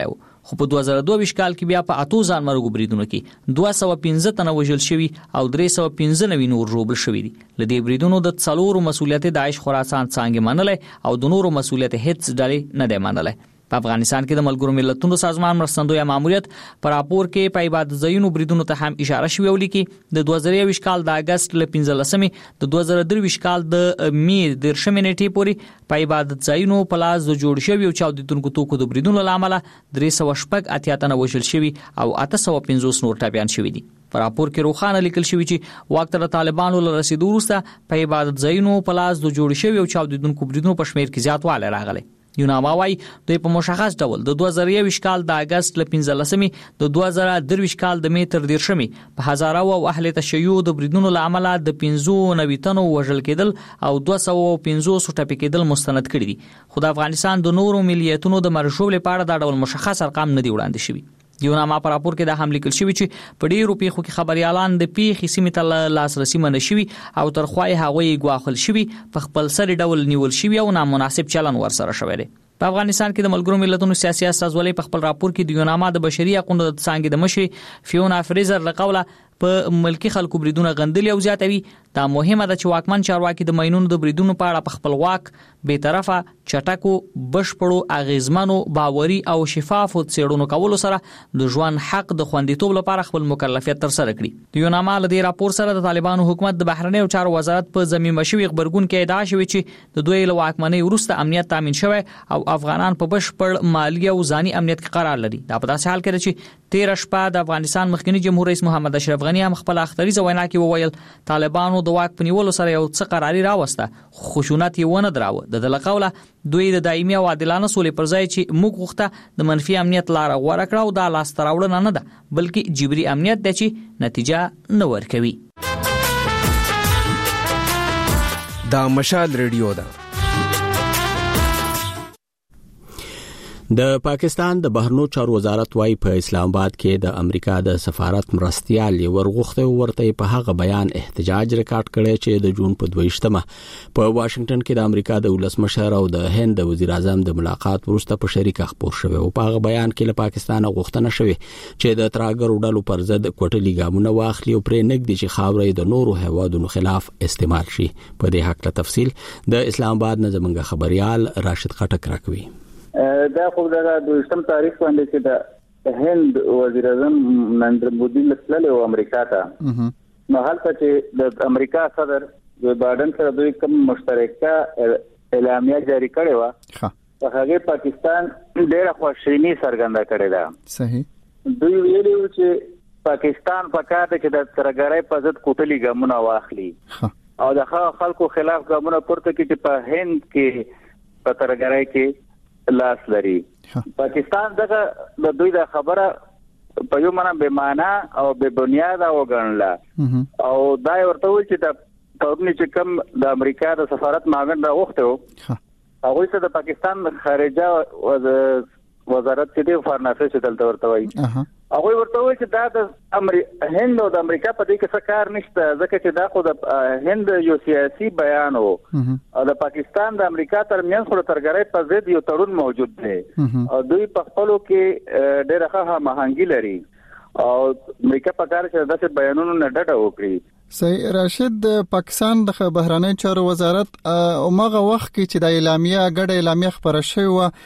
خو په دوه زره دوه کال کې بیا په اتو ځان مرګ بریدونو کې دوه سوه پنځه تنه وژل شوي او درې سوه پنځه نوي نور ژوبل شوي دي. له دې بریدونو د څلورو مسؤلیت داعش خراسان څانګې منلای او د نورو مسؤلیت هیڅ ډلې نه دی منلای. په افغانستان کې د ملګرو ملتونو سازمان مرستندوی ماموریت پر راپور کې په عبادت ځایونو بریدونو ته هم اشاره شوی ولیکي د دوه زره یو کال د اگست ل پنځلسمې د دوه زره درې کال د می د شمې نیټې پورې په عبادت ځایونو په لاس د جوړ شوی او چاودیدونکو توکو د بریدونو لامل درې سوه شپږ اتیا تنه وژل شوي او اته سوه پنځوس نور ټپیان شوي دي. په راپور کې روښانه لیکل شوی چې وخت د طالبانو له رسیدو وروسته په عبادت ځایونو په لاس د جوړ شوی او چاودیدونکو بریدونو په شمیر کې زیاتوالی راغلی. یوناما وايي دوی په مشخص ډول د دوه زره یو کال د اگست ل پنځلسمې د دوه زره درې کال د می تر دیرشمې په هزاره او اهل تشیع د بریدونو لامل د پنځه نوي تنو وژل کېدل او دوه سوه پنځوس ټپي کېدل مستند کړي دي. خو د افغانستان د نورو ملیتونو د مرشوب لپاره دا ډول مشخص ارقام نه دي وړاندې شوي. یوناما په راپور کې دا هم لیکل شوی چې په ډیرو پیښو کې خبريالان د پیښې سیمې ته لاسرسي منشوي او ترخوای هغوی ګواخل شوی په خپل سر ډول نیول شوی او نامناسب چلن ورسره شوی دی. په افغانستان کې د ملګرو ملتونو سیاسي استازولۍ په خپل راپور کې د یوناما د بشري حقوقو د څانګې د مشر فیونا فریزر له قوله په ملکی خلکو بریدونه غندلي او زیاتوي. دا مهمه ده چې واکمن چارواکي د ماینونو د بریدونو په اړه په خپل واک به طرفه چټکو بشپړو اغیزمنو باوري او شفافو څېړنو کولو سره د ژوند حق د خوندیتوب لپاره خپل مکلفیت تر سره کړي. د یوناما له دې راپور سره د طالبانو حکومت د بهرنیو چارو وزارت په ضمیمه شوی خبرګون کې ادعا شوې چې د دوی له واکمنۍ وروسته امنیت تامین شوی او افغانان په بشپړ مالی او ځاني امنیت کې قرار لري. دا په داسې حال کې چې تیر شپه د افغانستان مخکنی جمهور رئیس محمد اشرف غنی هم خپل اختریزه وینا کې وویل طالبانو د واک په نیولو سره یو څه قراري راوسته خشونت یې ونه دراوه. د دغه قوله دوی د دایمي او عادلانه سولې پر ځای چې موږ غوښته د منفي امنیت لار غوړه کړه او دا لاس تراوړنه نه ده بلکې جبري امنیت دی چې نتیجه نه ورکوي. دا مشال ریډیو ده. د پاکستان د بهرنیو چارو وزارت وايي په اسلام آباد کې د امریکا د سفارت مرستيال ورغوخته ورته په هغه بیان احتجاج ریکارډ کړي چې د جون په دویشتمه په واشنگټن کې د امریکا د ولسمشر او د هند د وزیر اعظم د ملاقات وروسته په شریکه خبر شوی او په هغه بیان کې له پاکستان غوښتنه شوی چې د تراګر ډلو پر ضد کوټلي ګامونه واخلي او پرې نګدي چې خاورې د نورو هوادونو خلاف استعمال شي. په دې حق له تفصیل د اسلام آباد نه زمونږ خبريال راشد خټک راکوي. دا خو د دویشتم تاریخ باندې چې د هند وزیر اعظم نریندر مودي لسله او امریکا ته نو هلته چې د امریکا صدر جو بایدن سره دوی کوم مشترکه اعلامیه جاری کړې و په هغه پاکستان ډېر خوشحالي څرګنده کړې ده. صحیح. دوی ویلي چې پاکستان په کار کې د ترګړې په ضد کوټلي ګامونه واخلي او د خلکو خلاف ګامونه پورته کړي چې په هند کې په ترګړې کې لاس لري. پاکستان دغه د دوی د خبره په یو معنا به معنا او به بنیاد او غنلا او دا ورته وایي چې د پرونی چې کوم د امریکا د سفارت معاون راوخته هغه څه د پاکستان خارجه وزارت کې د فارن افیرز دلته ورته وایي هغه ورته وایي چې دا د امریکا هند او د امریکا په دې کې څه کار نشته ځکه چې دا خو د هند یو سیاسي بیان وو او د پاکستان د امریکا ترمنځ خو ترګړې په ضد یو تړون موجود دی او دوی په خپلو کې ډېر ښه هماهنګي لري او امریکا په کار کې داسې بیانونو نه ډډه وکړي. صحیح. راشد د پاکستان د بهرنی چارو وزارت اومغه وخت کې چې د اعلامیه غړ اعلامیه خبره شوی و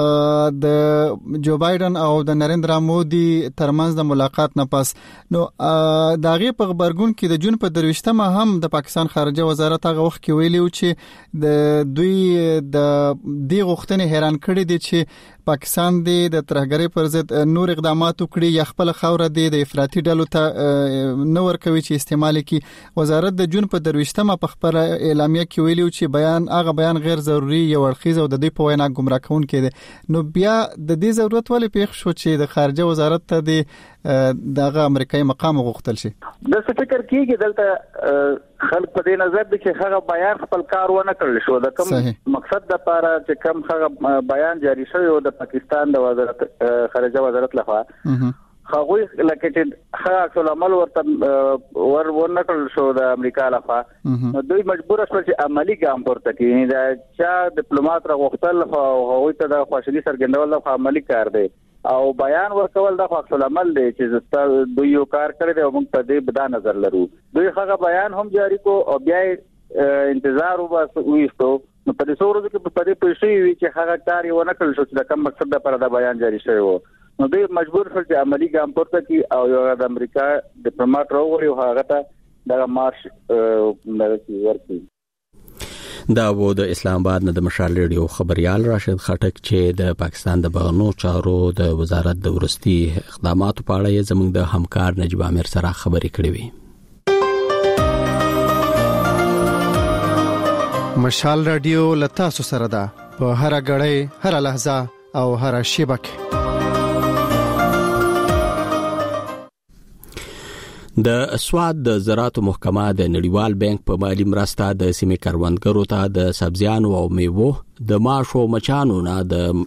د جو بایدن او د نریندرا مودي ترمنځ د ملاقات نه پس نو داغه په خبرګون کې د جون په درويشتمه هم د پاکستان خارجه وزارت هغه وخت کې ویلي و چې د دوی د دی غوښتنې حیران کړي دي چې پاکستان د ترهګرۍ پر ضد نور اقدامات وکړي یا خپل خوره د افراطي ډلو ته نور کوي چې استعمال کی. وزارت د جون په درويشتمه په خبر اعلامیه کې ویلي چې بیان هغه بیان غیر ضروري یو اړخیز او د دې په وینا گمراه کون کړي. نو بیا د دې ضرورت ولې پیښ شو چې د خارجه وزارت ته د دغه امریکایي مقام غوښتل شي؟ د فکر کېږي دلته خلک په دې نظر دي چې هغه بیان خپل کار ونه کړل شو د کوم مقصد د لپاره چې کوم هغه بیان جاری شوی او د پاکستان د وزارت خارجه وزارت لخوا هغه لکه چې هغه ټول عمل ورته ور ورنه کړل شو د امریکا لخوا نو دوی مجبور شول چې عملی ګام پورته کړي دا چې ډیپلوماټ راغوښتل او هغه ته د خوشالي سرګندول د عملی کار دی او بیان ورکول د خپل عمل دی چې دوی یو کار کړی دی او موږ په دې بدا نظر لرو. دوی هغه بیان هم جاری کو او بیا انتظار وباسو نو په دې څورو کې په دې پېښې وی چې هغه کار یو نه کړل شو چې د کوم مقصد لپاره د بیان جاری شوی وو. نو دوی مجبور شول چې عملی ګام پورته کړي او یو د امریکا ډیپلوماټ راوړي او هغه ته د مارش ورکړي. دا و د اسلام آباد نه د مشال ریډیو خبريال راشد خټک چې د پاکستان د بغنو چارو د وزارت د ورستي اقداماتو په اړه زموږ د همکار نجیب امیر سره خبرې کړې وي. مشال ریډیو لتا سره ده په هر غړې هر لحظه او هر شیبه کې. د سواد د زراعت محکمه د نړیوال بانک په مالی مرسته د سیمې کروندګرو ته د سبزیانو او میوو د ماشو مچانو نه د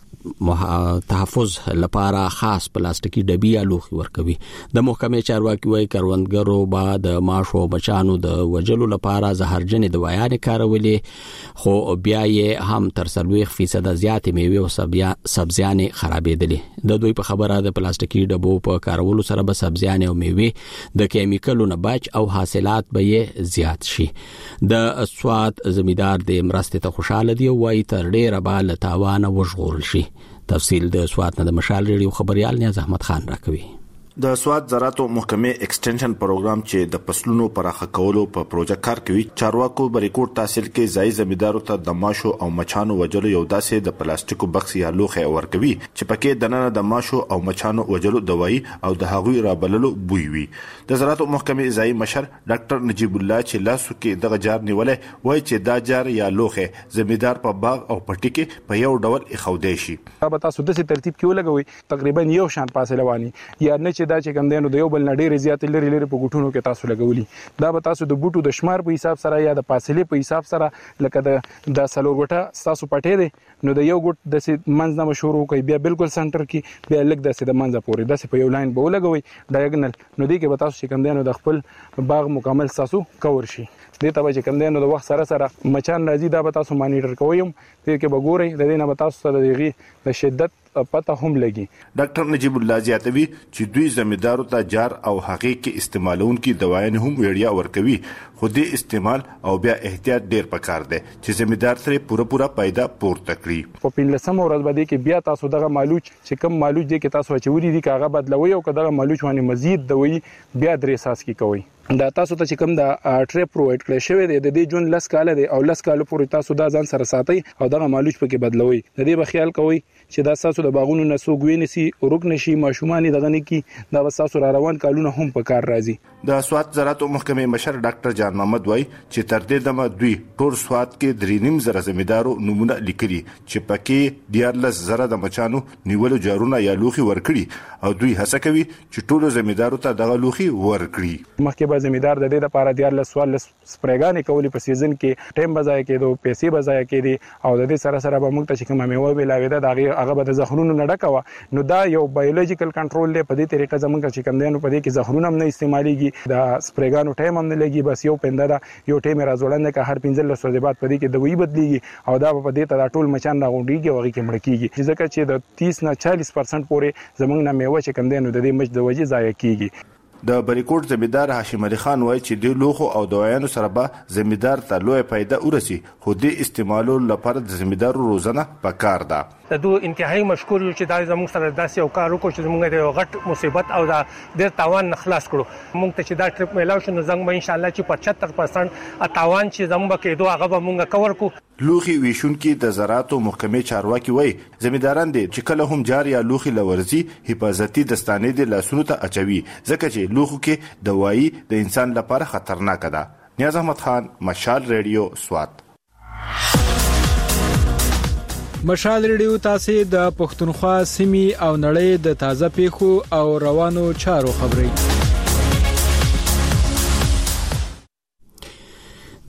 تحفظ لپاره خاص پلاستیکي ډبی یا لوخي ورکوي. د محکمې چارواکي وايي کروندګرو به د ماشو مچانو د وجلو لپاره زهرجنې دوايانې کارولې خو بیا یې هم تر څلوېښت فیصد زیات میوه او سبزیانې خرابېدلې. د دوی په خبره د پلاستیکي ډبو په کارولو سره به سبزیانې او میوه د کیمیکلو نه بچ او حاصلات به یې زیات شي. د سواد زمیدار د مرستې ته خوشاله دی او وايي تر ډیره به له تاوانه وژغورل شي. تفصیل د سواد نه د مشال ریډیو خبريال نیاز احمد خان راکوي. د سواد زراعت محکمې ایکسټنشن پروګرام چې د فصلونو پراخه کولو په پروژه کار کوي چارواکو بریکوټ تحصیل کې ځای زمیدارو ته د ماشو او مچانو وجلو یو داسې د پلاستیکو بکس یا لوخه ورکوي چې پکې د نن د ماشو او مچانو وجلو دوايي او د هغوی رابللو بوی وي. د زراعت محکمې ځای مشر ډاکټر نجیب الله چې لاسو کې دغه جار نیولې وایي چې دا جار یا لوخه زمیدار په باغ او پټي کې په یو ډول اخودي شي. دا به تاسو د ترتیب کې ولګوي تقریبا یو شان فاصله وانی یا نه چې دا چې کوم دینو د یو بل نډیر زیات لري لري په ګټونو کې تاسو لګولي. دا به تاسو د بوټو د شمار په حساب سره یا د فاصله په حساب سره لکه د د سلور ګټه تاسو پټې دي نو د یو ګټ د منځ نه شروع کوي بیا بالکل سنټر کې بیا لګ د د منځ پورې د په یو لاین به ولګوي ډایګنل نو دی کې به تاسو چې کوم دینو د خپل باغ مکمل تاسو کور شي. دې ته چې کوم دینو د وخت سره سره مچان راځي دا به تاسو مانیټر کوئ په کې به ګورئ د دې نه به تاسو سره دغه د شدت پته هم لګي. ډاکټر نجیب الله زیاتوي چې دوی زمیدارو ته جار او هغې کې استعمالونکي دوايان هم ویډیا ورکوي خو دې استعمال او بیا احتیاط ډیر پکار دی چې زمیدار سره پوره پوره پیدا پورته کړي. په پنځلسم ورځ باندې کې بیا تاسو دغه مالوچ چې کوم مالوچ دی کې تاسو چوري دي کاغه بدلوي او کداغه مالوچ باندې مزید دوی بیا درې ساس کې کوي. دا تاسو ته چې کوم د ټریپ پرووایډ کړی شوی دی د دې جون لس کال دی او لس کال پورې تاسو دا ځان سره ساتي او دغه مالوچ پکې بدلوي. د دې به خیال کوئ چې دا تاسو د باغونو نسوګ وینسي ورک نشي ماشومان دغه نه کی دا تاسو را روان کالونه هم په کار راځي. د سواد زراعت محکمې مشر ډاکټر جان محمد وای چې تر دې دمه دوی ټول سواد کې درې نیم زره زمیدارو نمونه لیکلي چې پکې دیارلس زره د مچانو نیولو جارونه یا لوخي ورکړي او دوی هڅه کوي چې ټول زمیدارو ته دغه لوخي ورکړي. مخکې به زمیدار د دې لپاره دیارلس سوال سپریګانې کولې په سیزن کې ټیم بځای کېدو پیسې بځای کېدي او د دې سره سره به موږ ته چې کومه میوه ملاوي ده دا هغه به د زهرونو نه ډکوه نو دا یو بایولوژیکل کنټرول دی. په دې طریقه زموږ چې کوم دینو په دې کې زهرونه هم نه استعماليږي دا سپریګانو ټایم هم نه لګي بس یو پنده دا یو ټایم راځوړنده که هر پنځلس ورځې بعد په دې کې دوی بدلیږي او دا په دې ته دا ټول مچان راغونډيږي او هغه کې مړ کیږي ځکه چې د تیس نه چالیس پرسنټ پورې زموږ نه میوه چې کوم دینو د دې مچ د وجې ضایع کیږي. د بریکوټ زمیدار هاشم علي خان وایي چې د لوخو او دوايانو سره به زمیدار ته لوی پیدا ورسي خو د استعمالو لپاره د زمیدارو روزانه پکار ده. د دوه انتهایی مشکور یو چې دا زموږ سره داسې یو کار وکړو چې موږ د غټ مصیبت او د ډېر تاوان نه خلاص کړو. موږ ته چې دا ټریپ میلاو شو نو زنګ به ان شاء الله چې پچهتر پرسنټ تاوان چې زموږ به کېدو هغه به موږ کور کو. لوخي ویشونکي د زراعت محکمې چارواکي وایي زمیداران دي چې کله هم جار یا لوخي لورزي حفاظتي دستانې د لاسونو ته اچوي ځکه چې لوخو کې دوايي د انسان لپاره خطرناک ده. نیاز احمد خان مشال ریډیو سوات. مشال ریډیو تاسو د پښتونخوا سیمې او نړۍ د تازه پیښو او روانو چارو خبري.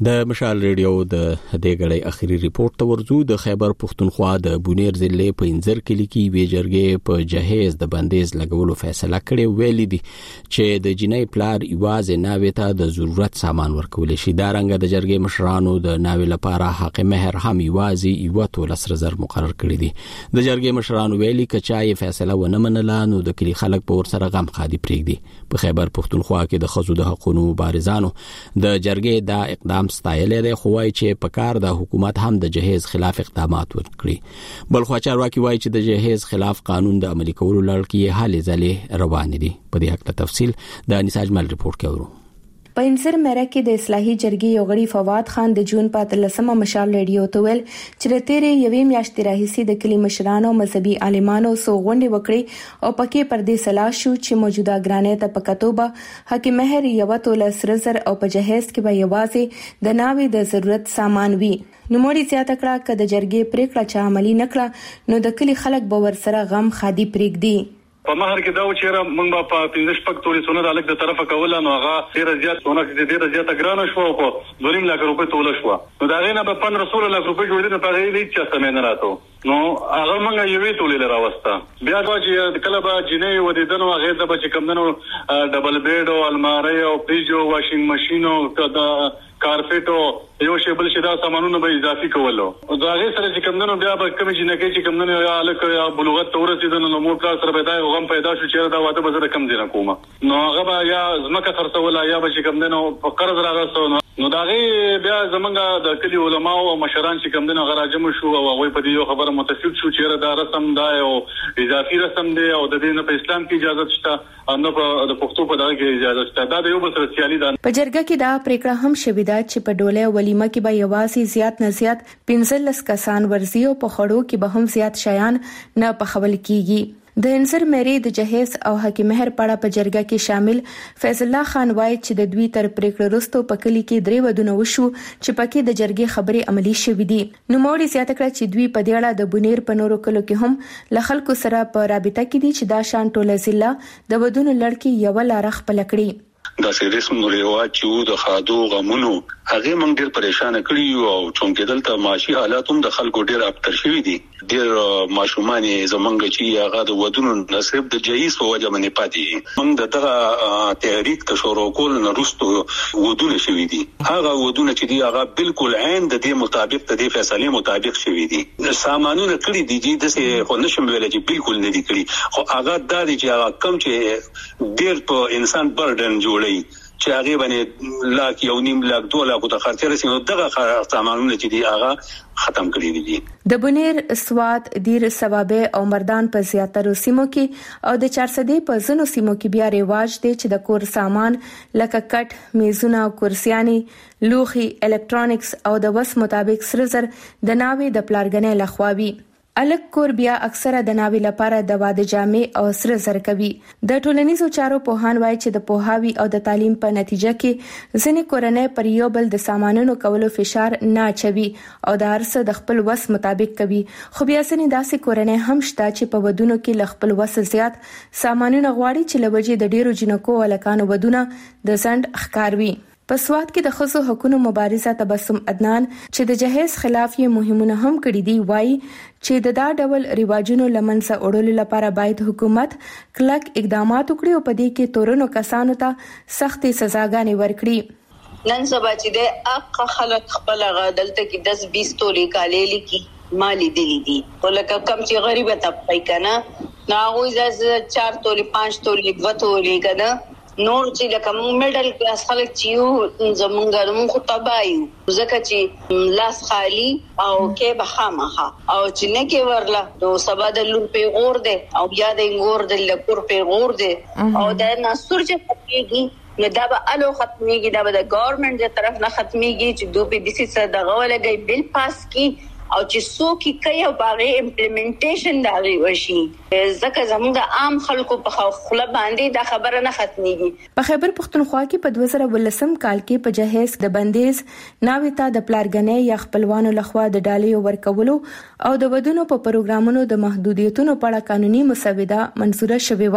د مشال ریډیو د دې غړې اخیری ریپورت ته ورزو. د خیبر پختونخوا د بونیر ضلع په انځر کلی کې وی جرګې په جهیز د بندیز لګولو فیصله کړې، ویلي دي چې د جنۍ پلار ایواز ناوې ته د ضرورت سامان ورکول شي. دا رنګ د جرګې مشرانو د ناوې لپاره حق مهر هم ایوازي ایو تولسر زر مقرر کړی دي. د جرګې مشرانو ویلي کچای فیصله ونه منله نو د کلی خلک په ورسره غم خادي پرېږدي. په خیبر پختونخوا کې د خزو د حقوقو مبارزانو د جرګې دا اقدام ستایلې ده، خو وايي چې په کار د حکومت هم د جهیز خلاف اقدامات وکړي. بل خو چارواکي وايي چې د جهیز خلاف قانون د عملي کولو لړ کې حالې ځلې روان دي. په دې حق تفصیل د انساج مل ریپورت کې ورو. په انسر مېره کې د اصلاحي جرګې یو غړي فواد خان د جون په اتلسمه مشال ریډیو ته ویل چې د تیرې یوې میاشتې راهیسې د کلی مشرانو مذهبي عالمانو سو غونډې وکړي او پکې پر دې صلاح شو چې موجوده ګرانې ته په کتوبه حق مهر یو تولسر زر او په جهیز کې به یوازې د ناوې د ضرورت سامان وي. نو موري زیاته کړه چې د جرګې پریکړه چا عملی نکړه نو د کلی خلک به ورسره غم خادي پرېږدي. په مہر کې دا و چې موږ په پنځه شپږ توري سونه د الګ د طرفه کوله نو هغه ډیر زیات سونه چې ډیر زیات ګرانه شو او په دویم لک روپے توله شو. نو دا غینه په پندرہ سولہ لک روپے جوړ دي په غیر هیڅ څه سمې نه راتو. نو هغه موږ یوې تولې راوسته. بیا دا چې کله به جنې و دي دنو هغه د بچ کم دنو ډبل بیډ او الماری او فریج او واشینګ ماشين او د کارپټ او یو شی بل شي دا سامانونه به اضافي کولو. دا غي سره چې کم دنو بیا به کوم چې نه کوي چې کم دنو یا الک یا بلوغت تورسي دنو نو مور کار سره به دا غم پیدا شو چې دا واده به زره کم دي نه کومه. نو هغه به یا زمکه خرڅول یا به چې کم دنو په قرض راغستو. نو دا غي بیا زمونږ د کلی علماء او مشران چې کم دنو غراجم شو او هغه په دې یو خبره متفق شو چې دا رسم دا او اضافي رسم دی او د دې نه په اسلام کې اجازه شته نو په د پښتو په دغه کې اجازه شته. دا د یو بل سره سیالي ده. په جرګه کې دا پریکړه هم شوې ده چې په ډوله ولیمه کې به یوازې زیات نه زیات پنځلس کسان ورزي او په خړو کې به هم زیات شیان نه پخول کیږي. د انسر مېری د جهیز او حق مهر پړه په جرګه کې شامل فیض الله خان وایي چې د دوی تر پریکړه وروسته په کلی کې درې ودونه وشو چې پکې د جرګې خبرې عملی شوې دي. نو موري زیاته کړه چې دوی په دې اړه د بونیر په نورو کلو کې هم له خلکو سره په رابطه کې دي چې دا شان ټوله ضلع د ودونو لړ کې یو لار خپل کړي. دا سریسم ریواج چې د خادو غمونو هغه مونږ ډیر پریشان کړی او چونکې دلته معاشي حالات هم د خلکو ډیر اپتر شوي دي. ډیر ماشومان زمونږ چې هغه د ودونو نصیب د جهیز په وجه باندې پاتې مونږ دغه تحریک ته شروع کول نه رستو ودونه شوي دي. هغه ودونه چې دی هغه بالکل عین د دې مطابق د دې فیصله مطابق شوي دي. سامانونه کړی دي چې د خو نشم ویل چې بالکل نه دي کړی خو هغه د دې چې هغه کم چې ډیر په انسان برډن جوړي چې هغه باندې لاک یو نیم لاک دوه لاک ته خرڅ رسېږي نو دغه سامانونه چې دی هغه ختم کړی دي. د بونیر سوات دیر ثوابه او مردان په زیاترو سیمو کې او د چارسدې په ځینو سیمو کې بیا ریواج دی چې د کور سامان لکه کټ میزونه کرسیاني لوخي الکترونکس او د وس مطابق سره زر د ناوې د پلارګنې لخواوي. الک کور بیا اکثره د ناوی لپاره د واده جامې او سره زر کوي. د ټولنیزو چارو پوهان وایي چې د پوهاوی او د تعلیم په نتیجه کې ځینې کورنۍ پر یو بل د سامانونو کولو فشار نه اچوي او د هرڅه د خپل وس مطابق کوي. خو بیا ځینې داسې کورنۍ هم شته چې په ودونو کې ل خپل وس زیات سامانونه غواړي چې لوجې د ډیرو جنکو او لکانو ودونه د زند ښکاروي. په سوات کې د خصو حقوقو مبارزه تبسم عدنان چې د جهیز خلاف یې مهمونه هم کړې دي وایي چې د دا ډول ریواجونو لمنځه وړلو لپاره باید حکومت کلک اقدامات وکړي او په دې کې تورنو کسانو ته سختې سزاګانې ورکړي. نن سبا چې د اق خلک خپل غدلته کې دس بیس تولې کالې لیکي مالی دلی دي ولکه کم چې غریب طبقه کنه ناغوي ز چار تولې پانچ تولې دوه تولې کنه نور چې لکه میډل کلاس خلک چې یو زمونږ موږ تبایو ځکه چې لاس خالی او کې بخامخه او چې نه کې ورلا نو سبا د لور په غور دي او بیا د غور د لکور په غور دي او د ناسور چې ختميږي نو دا به الو ختميږي دا به د ګورنمنت تر طرف نه ختميږي چې دوی په دې څه دغه ولګي بل پاس کی او چې څوک کوي او باغې امپلیمنټیشن دا وشي ځکه زموږ عام خلکو په خله باندې دا خبره نه ختميږي. په خیبر پختونخوا کې په دوه زره ولسم کال کې په جهیز د بندیز ناوې ته د پلارګنې یا خپلوانو لخوا د ډالۍ ورکولو او د ودونو په پروګرامونو د محدودیتونو په اړه قانوني مسوده منزوره شوې و.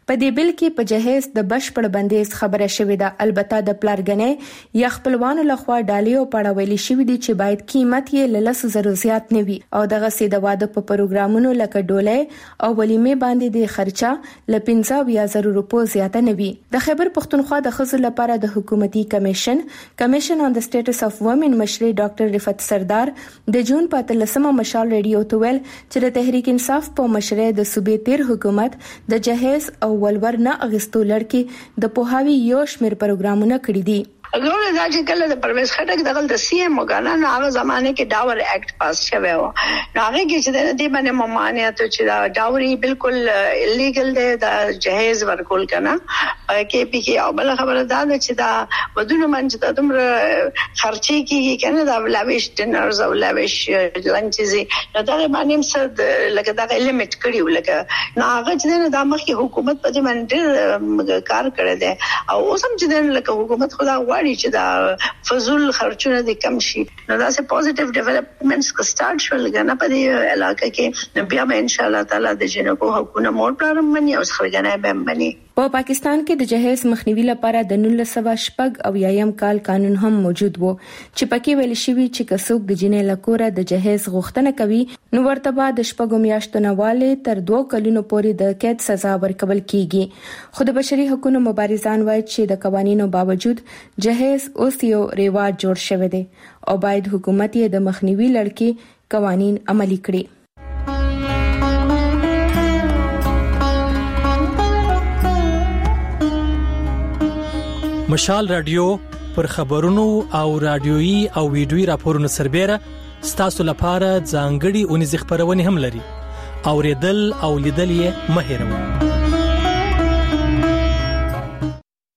په دې بل کې په جهیز د بشپړ بندیز خبره شوې ده. البته د پلارګنې یا خپلوانو لخوا ډالیو پړاوېل شوې دي چې باید قیمت یې له لس زرو زیات نه وي او دغه سي د واده په پروګرامونو لکه ډولۍ او ولیمې باندې د خرچه ل پنځه زره روپو زیاته نه وي. د خیبر پښتونخوا د ښځو لپاره د حکومتي کمیشن کمیشن آن د سټیټس اف وومن مشر ډاکټر رفعت سردار د جون په اتلسمه مشال ریډیو ته ویل چې د تحریک انصاف په مشرۍ د صوبې تیر حکومت د جهیز او ولور نه اغستو لړکی د پوهاوی یو شمېر پروګرامونه کړی دي. اګوره دا چې کله د پرویز خټک دغه د سی ایم وګانا نو هغه زمانه کې داور اکټ پاس شوی و. نو هغه کې چې د دې باندې ممانعت چې دا داوري بالکل الیګل دی د جهیز ورکول کنه کې پی کې او بل خبره دا چې دا ودونه من چې د دومره خرچي کیږي کنه دا لاویش ډینرز او لاویش لنچز نو دا باندې صد لکه دا لیمټ کړیو لکه نو هغه چې دا مخکې حکومت په دې باندې کار کړی دی او اوس هم چې لکه حکومت خدا چې دا فزول خرچونه دي کم شي نو دا سه پوزټیو ډیولپمنټس کو سٹارټ شول غنا په دې علاقې کې بیا به ان شاء الله تعالی د جنکو حقوقونه مور پرم مني او خلګنه به مني. په پاکستان کې د جهیز مخنیوي لپاره د نولس سوه شپږ او یایم کال قانون هم موجود وو چې پکې ویل شوی چې کڅوک د جنې لکوره د جهیز غوښتنه کوي نو ورته بعد د شپږو میاشتو نه والي تر دوه کلونو پورې د قید سزا ورکول کیږي. خو د بشري حقوقو مبارزان وایي چې د قوانینو باوجود جهیز اوس یو ریواج جوړ شوی دی او باید حکومت یې د مخنیوي لړکی قوانین عملي کړي. مشال رادیو پر خبرونو او رادیويي او ویډیويي راپورونو سربېره ستاسو لپاره ځانګړي اونیز خبرونه هم لري. اوریدل او لیدل یې مه هېروئ.